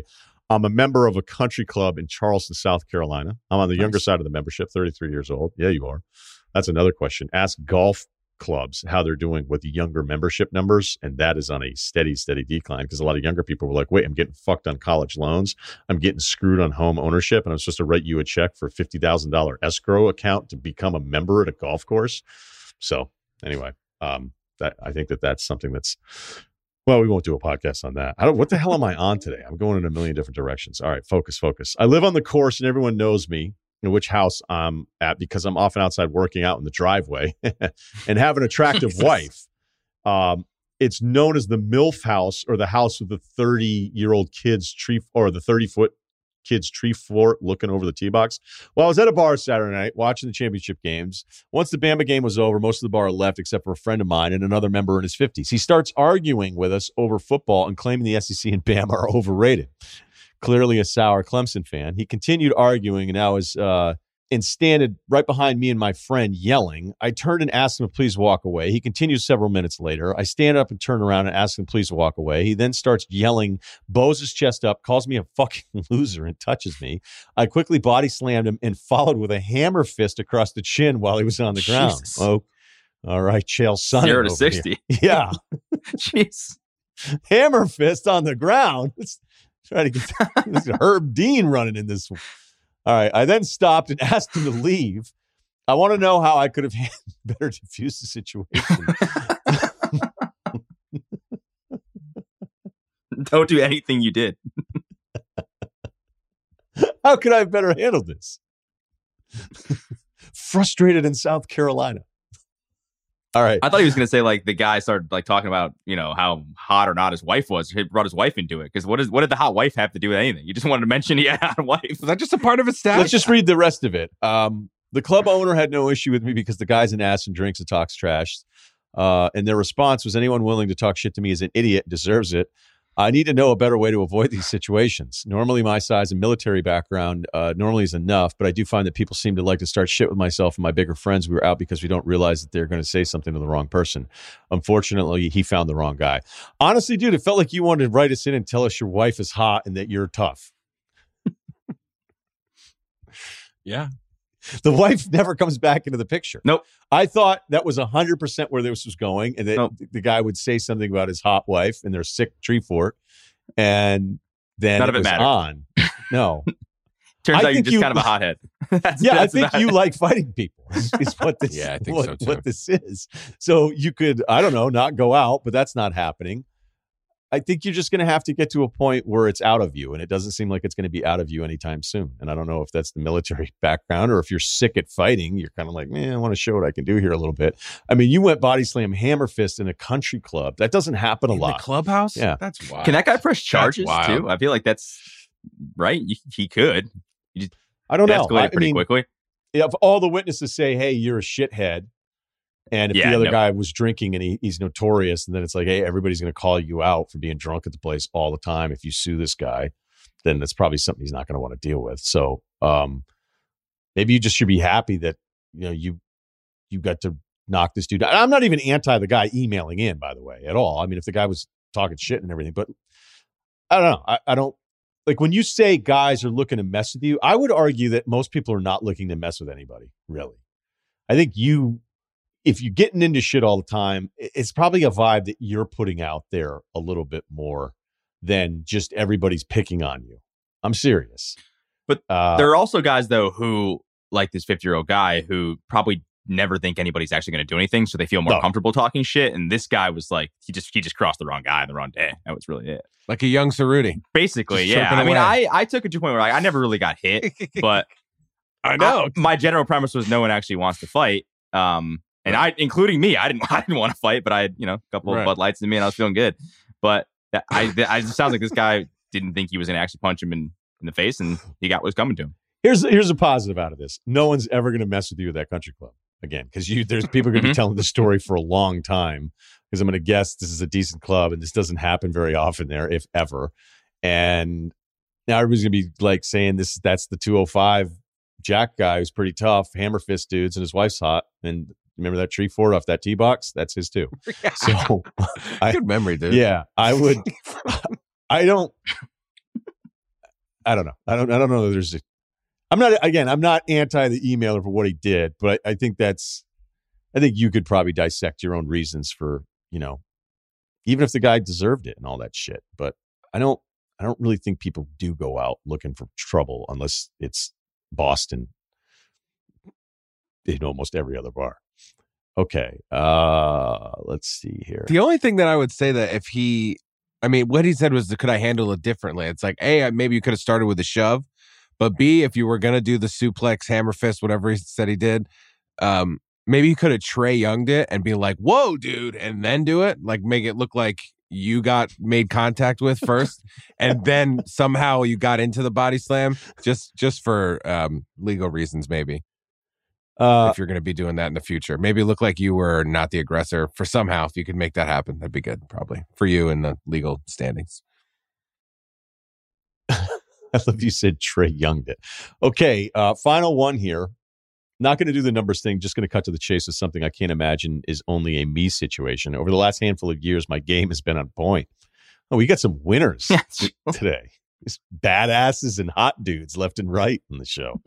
I'm a member of a country club in Charleston, South Carolina. I'm on the nice. younger side of the membership, thirty-three years old. Yeah, you are. That's another question. Ask golf clubs how they're doing with the younger membership numbers, and that is on a steady, steady decline because a lot of younger people were like, wait, I'm getting fucked on college loans. I'm getting screwed on home ownership, and I'm supposed to write you a check for a fifty thousand dollars escrow account to become a member at a golf course. So anyway, um, that I think that that's something that's Well, we won't do a podcast on that. I don't. What the hell am I on today? I'm going in a million different directions. All right, focus, focus. I live on the course, and everyone knows me, in which house I'm at, because I'm often outside working out in the driveway and have an attractive wife. Um, it's known as the MILF house, or the house with the thirty-year-old kids tree, or the thirty-foot kids tree fort looking over the tee box. Well, I was at a bar Saturday night watching the championship games. Once the Bama game was over, most of the bar left except for a friend of mine and another member in his fifties. He starts arguing with us over football and claiming the S E C and Bama are overrated. Clearly a sour Clemson fan. He continued arguing and now is uh, and standing right behind me and my friend yelling. I turned and asked him to please walk away. He continues several minutes later. I stand up and turn around and ask him to please walk away. He then starts yelling, bows his chest up, calls me a fucking loser, and touches me. I quickly body slammed him and followed with a hammer fist across the chin while he was on the ground. Jesus. Oh, all right, Chael Sonnen. Zero to over sixty. here. Yeah. Jeez. Hammer fist on the ground. Let's try to get this is Herb Dean running in this one. All right. I then stopped and asked him to leave. I want to know how I could have better diffused the situation. Don't do anything you did. How could I have better handled this? Frustrated in South Carolina. All right. I thought he was going to say, like, the guy started like talking about, you know, how hot or not his wife was. He brought his wife into it. Because what is what did the hot wife have to do with anything? You just wanted to mention he had a hot wife. Is that just a part of his status? Let's just read the rest of it. Um, the club owner had no issue with me because the guy's an ass and drinks and talks trash. Uh, and their response was, anyone willing to talk shit to me is an idiot and deserves it. I need to know a better way to avoid these situations. Normally, my size and military background uh, normally is enough, but I do find that people seem to like to start shit with myself and my bigger friends. We were out because we don't realize that they're going to say something to the wrong person. Unfortunately, he found the wrong guy. Honestly, dude, it felt like you wanted to write us in and tell us your wife is hot and that you're tough. Yeah. The wife never comes back into the picture. Nope. I thought that was one hundred percent where this was going, and that Nope. the guy would say something about his hot wife and their sick tree fort, and then None it of it was mattered. on. No. Turns I out you're think just you- kind of a hothead. That's- Yeah, I that's think about you it. like fighting people is, is what this, Yeah, I think what, so, too. what this is. So you could, I don't know, not go out, but that's not happening. I think you're just going to have to get to a point where it's out of you, and it doesn't seem like it's going to be out of you anytime soon. And I don't know if that's the military background or if you're sick at fighting. You're kind of like, man, I want to show what I can do here a little bit. I mean, you went body slam hammer fist in a country club. That doesn't happen a In lot. the clubhouse? Yeah. That's wild. Can that guy press charges wild. too? I feel like that's right. You, he could. I don't know. Escalate I, it pretty I mean, quickly. if all the witnesses say, hey, you're a shithead, and if Yeah, the other no. guy was drinking and he, he's notorious, and then it's like, hey, everybody's going to call you out for being drunk at the place all the time. If you sue this guy, then that's probably something he's not going to want to deal with. So um, maybe you just should be happy that, you know, you you got to knock this dude out. I'm not even anti the guy emailing in, by the way, at all. I mean, if the guy was talking shit and everything, but I don't know. I, I don't like when you say guys are looking to mess with you. I would argue that most people are not looking to mess with anybody, really. I think you, if you're getting into shit all the time, it's probably a vibe that you're putting out there a little bit more than just everybody's picking on you. I'm serious. But uh, there are also guys, though, who, like this fifty-year-old guy, who probably never think anybody's actually going to do anything, so they feel more No. comfortable talking shit. And this guy was like, he just he just crossed the wrong guy on the wrong day. That was really it. Like a young Cerruti. Basically, Just yeah. chirping I mean, away. I, I took it to a point where I, I never really got hit, but I know. I- my general premise was no one actually wants to fight. Um, and I, including me, I didn't I didn't want to fight, but I had, you know, a couple Right. of Bud Lights in me and I was feeling good. But I, I, it sounds like this guy didn't think he was going to actually punch him in, in the face, and he got what was coming to him. here's here's a positive out of this. No one's ever going to mess with you at that country club again, because you there's people going to be Mhm. telling the story for a long time. Because I'm going to guess this is a decent club, and this doesn't happen very often there, if ever. And now everybody's going to be like saying this. That's the two oh five Jack guy who's pretty tough, hammer fist dudes, and his wife's hot. And remember that tree fort off that tee box? That's his too. So I- Good memory, dude. yeah, I would. I don't. I don't know. I don't. I don't know. That there's. A, I'm not. Again, I'm not anti the emailer for what he did, but I, I think that's. I think you could probably dissect your own reasons for, you know, even if the guy deserved it and all that shit. But I don't. I don't really think people do go out looking for trouble unless it's Boston in almost every other bar. Okay. Uh, let's see here. The only thing that I would say that if he, I mean, what he said was, could I handle it differently? It's like, A, maybe you could have started with a shove, but B, if you were going to do the suplex, hammer fist, whatever he said he did, um, maybe you could have Trae Young'd it and be like, whoa, dude, and then do it. Like, make it look like you got made contact with first, and then somehow you got into the body slam, just just for um, legal reasons, maybe. Uh, if you're going to be doing that in the future, maybe look like you were not the aggressor. For somehow, if you could make that happen, that'd be good, probably for you in the legal standings. I love you said Trae Young did. Okay, uh, final one here. Not going to do the numbers thing. Just going to cut to the chase with something I can't imagine is only a me situation. Over the last handful of years, my game has been on point. Oh, we got some winners today. These badasses and hot dudes left and right in the show.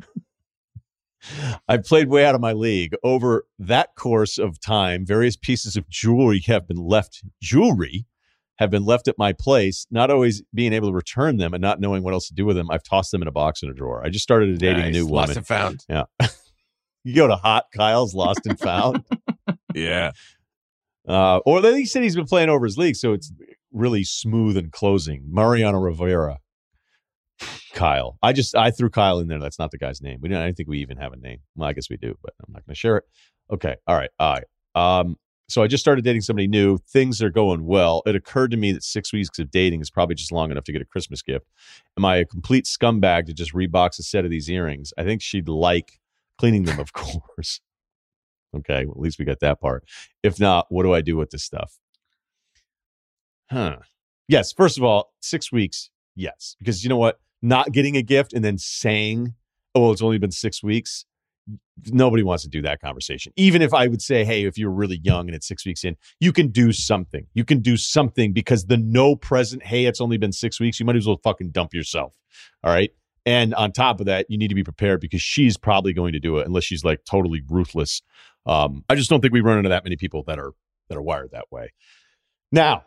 I played way out of my league. Over that course of time, various pieces of jewelry have been left. Jewelry have been left at my place. Not always being able to return them and not knowing what else to do with them. I've tossed them in a box in a drawer. I just started dating nice. a new Lost woman. and found. Yeah. You go to Hot Kyle's Lost and Found. Yeah. Uh, or then he said he's been playing over his league, so it's really smooth and closing. Mariano Rivera. Kyle. I just, I threw Kyle in there. That's not the guy's name. We didn't, I don't think we even have a name. Well, I guess we do, but I'm not going to share it. Okay. All right. All right. Um, so I just started dating somebody new. Things are going well. It occurred to me that six weeks of dating is probably just long enough to get a Christmas gift. Am I a complete scumbag to just rebox a set of these earrings? I think she'd like cleaning them, of course. Okay. Well, at least we got that part. If not, what do I do with this stuff? Huh. Yes. First of all, six weeks. Yes. Because you know what? Not getting a gift and then saying, oh, well, it's only been six weeks. Nobody wants to do that conversation. Even if I would say, hey, if you're really young and it's six weeks in, you can do something. You can do something because the no present, hey, it's only been six weeks. You might as well fucking dump yourself. All right. And on top of that, you need to be prepared because she's probably going to do it unless she's like totally ruthless. Um, I just don't think we run into that many people that are that are wired that way. Now,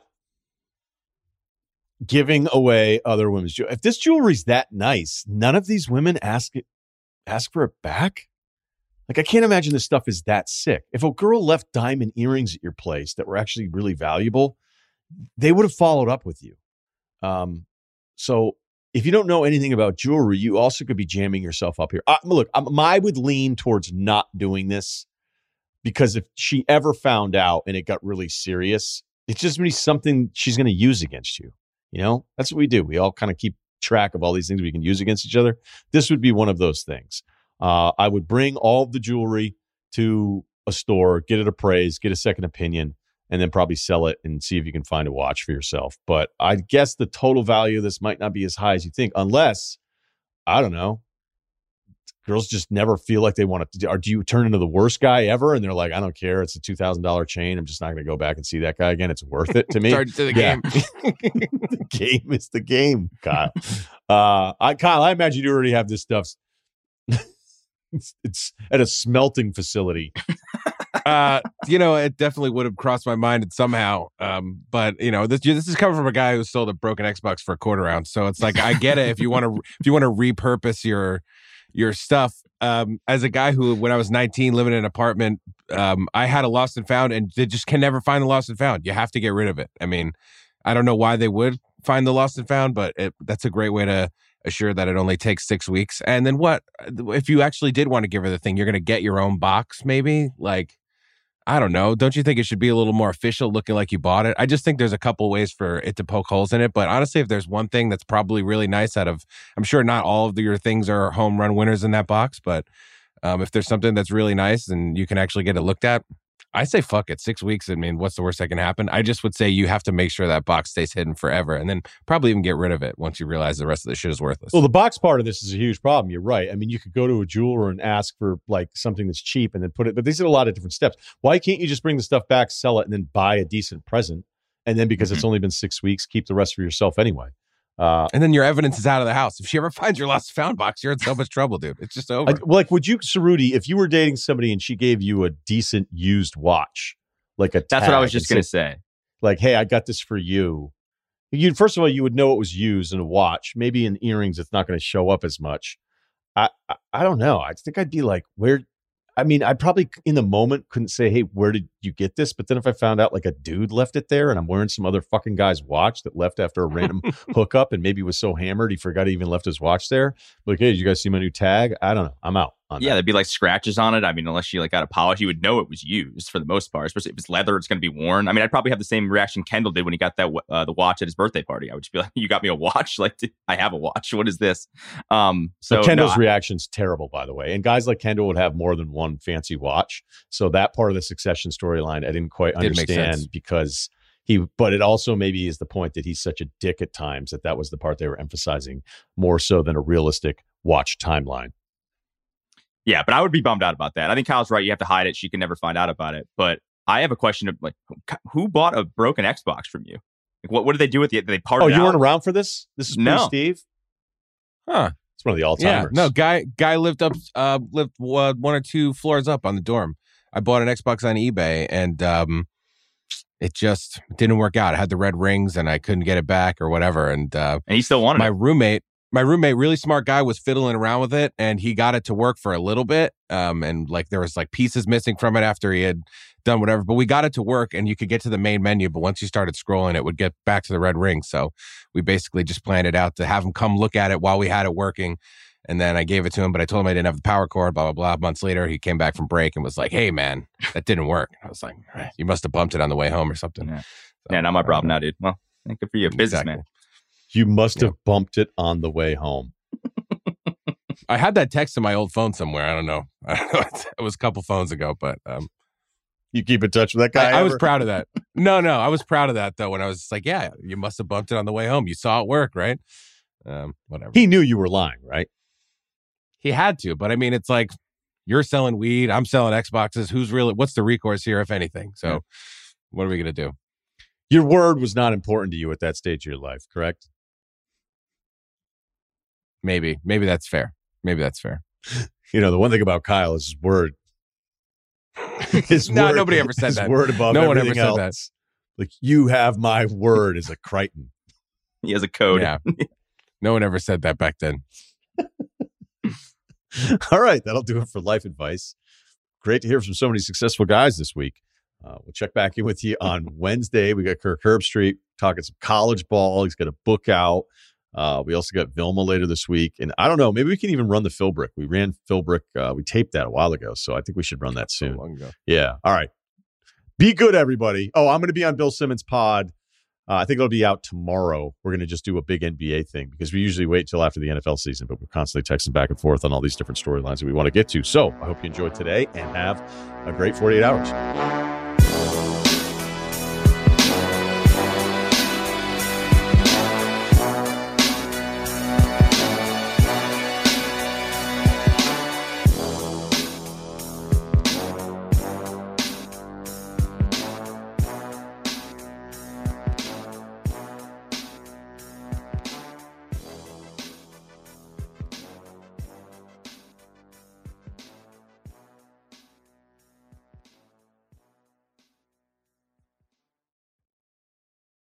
giving away other women's jewelry. If this jewelry's that nice, none of these women ask it, ask for it back. Like, I can't imagine this stuff is that sick. If a girl left diamond earrings at your place that were actually really valuable, they would have followed up with you. Um, so if you don't know anything about jewelry, you also could be jamming yourself up here. Uh, look, I'm, I would lean towards not doing this because if she ever found out and it got really serious, it's just going to be something she's going to use against you. You know, that's what we do. We all kind of keep track of all these things we can use against each other. This would be one of those things. Uh, I would bring all of the jewelry to a store, get it appraised, get a second opinion, and then probably sell it and see if you can find a watch for yourself. But I guess the total value of this might not be as high as you think, unless, I don't know, girls just never feel like they want to. Or do you turn into the worst guy ever? And they're like, I don't care. It's a two thousand dollars chain. I'm just not going to go back and see that guy again. It's worth it to me. Start to the Yeah. game. The game is the game, Kyle. Uh, I, Kyle, I imagine you already have this stuff. it's, it's at a smelting facility. uh, you know, it definitely would have crossed my mind somehow. Um, but you know, this this is coming from a guy who sold a broken Xbox for a quarter ounce. So it's like, I get it if you want to if you want to repurpose your your stuff. Um, as a guy who, when I was nineteen, living in an apartment, um, I had a lost and found, and they just can never find the lost and found. You have to get rid of it. I mean, I don't know why they would find the lost and found, but it, that's a great way to assure that it only takes six weeks. And then what if you actually did want to give her the thing? You're going to get your own box, maybe? Like, I don't know. Don't you think it should be a little more official, looking like you bought it? I just think there's a couple ways for it to poke holes in it. But honestly, if there's one thing that's probably really nice out of, I'm sure not all of your things are home run winners in that box, but um, if there's something that's really nice and you can actually get it looked at, I say fuck it. Six weeks, I mean, what's the worst that can happen? I just would say you have to make sure that box stays hidden forever and then probably even get rid of it once you realize the rest of the shit is worthless. Well, the box part of this is a huge problem. You're right. I mean, you could go to a jeweler and ask for like something that's cheap and then put it, but these are a lot of different steps. Why can't you just bring the stuff back, sell it, and then buy a decent present? And then because mm-hmm. it's only been six weeks, keep the rest for yourself anyway. Uh, and then your evidence is out of the house. If she ever finds your lost found box, you're in so much trouble, dude. It's just over. I, like, would you, Cerruti, if you were dating somebody and she gave you a decent used watch, like a That's what I was just going to say. Like, hey, I got this for you. You first of all, you would know it was used in a watch. Maybe in earrings, it's not going to show up as much. I, I I don't know. I think I'd be like, where? I mean, I probably in the moment couldn't say, hey, where did you get this? But then if I found out like a dude left it there and I'm wearing some other fucking guy's watch that left after a random hookup and maybe was so hammered he forgot he even left his watch there. Like, hey, did you guys see my new tag? I don't know. I'm out. On yeah, that. there'd be like scratches on it. I mean, unless you like got a polish, you would know it was used for the most part. Especially if it's leather, it's going to be worn. I mean, I'd probably have the same reaction Kendall did when he got that uh, the watch at his birthday party. I would just be like, "You got me a watch? Like, did, I have a watch. What is this?" Um, so but Kendall's no, reaction's terrible, by the way. And guys like Kendall would have more than one fancy watch. So that part of the Succession storyline, I didn't quite Didn't make understand sense. because he. But it also maybe is the point that he's such a dick at times that that was the part they were emphasizing more so than a realistic watch timeline. Yeah, but I would be bummed out about that. I think Kyle's right. You have to hide it. She can never find out about it. But I have a question of like, who bought a broken Xbox from you? Like, what what did they do with it? Did they part Oh, it you out? weren't around for this? This is pre No. Steve? Huh. It's one of the all Yeah. timers. No, guy guy lived up uh lived uh, one or two floors up on the dorm. I bought an Xbox on eBay and um it just didn't work out. I had the red rings and I couldn't get it back or whatever. And uh and he still wanted my it. roommate My roommate, really smart guy, was fiddling around with it, and he got it to work for a little bit. Um, and like there was like pieces missing from it after he had done whatever. But we got it to work, and you could get to the main menu. But once you started scrolling, it would get back to the red ring. So we basically just planned it out to have him come look at it while we had it working. And then I gave it to him, but I told him I didn't have the power cord. Blah blah blah. Months later, he came back from break and was like, "Hey man, that didn't work." I was like, "You must have bumped it on the way home or something." Yeah, So, yeah not my problem now, dude. Well, good for you, businessman. Exactly. You must have Yeah. bumped it on the way home. I had that text in my old phone somewhere. I don't know. I don't know. It was a couple phones ago, but um, You keep in touch with that guy? I, I was ever? proud of that. No, no, I was proud of that though. When I was like, "Yeah, you must have bumped it on the way home. You saw it work, right?" Um, whatever. He knew you were lying, right? He had to, but I mean, it's like you're selling weed, I'm selling Xboxes. Who's really? What's the recourse here, if anything? So, Yeah. what are we gonna do? Your word was not important to you at that stage of your life, correct? Maybe, maybe that's fair. Maybe that's fair. You know, the one thing about Kyle is his word. His No, word, nobody ever said his that. word above No one ever everything said that. else. Like, you have my word as a Crichton. He has a code. Yeah. No one ever said that back then. All right, that'll do it for life advice. Great to hear from so many successful guys this week. Uh, we'll check back in with you on Wednesday. We got Kirk Herbstreit talking some college ball. He's got a book out. Uh, we also got Vilma later this week. And I don't know, maybe we can even run the Philbrick. We ran Philbrick. Uh, we taped that a while ago. So I think we should run that So soon. long ago. Yeah. All right. Be good, everybody. Oh, I'm going to be on Bill Simmons' pod. Uh, I think it'll be out tomorrow. We're going to just do a big N B A thing because we usually wait till after the N F L season, but we're constantly texting back and forth on all these different storylines that we want to get to. So I hope you enjoyed today and have a great forty-eight hours.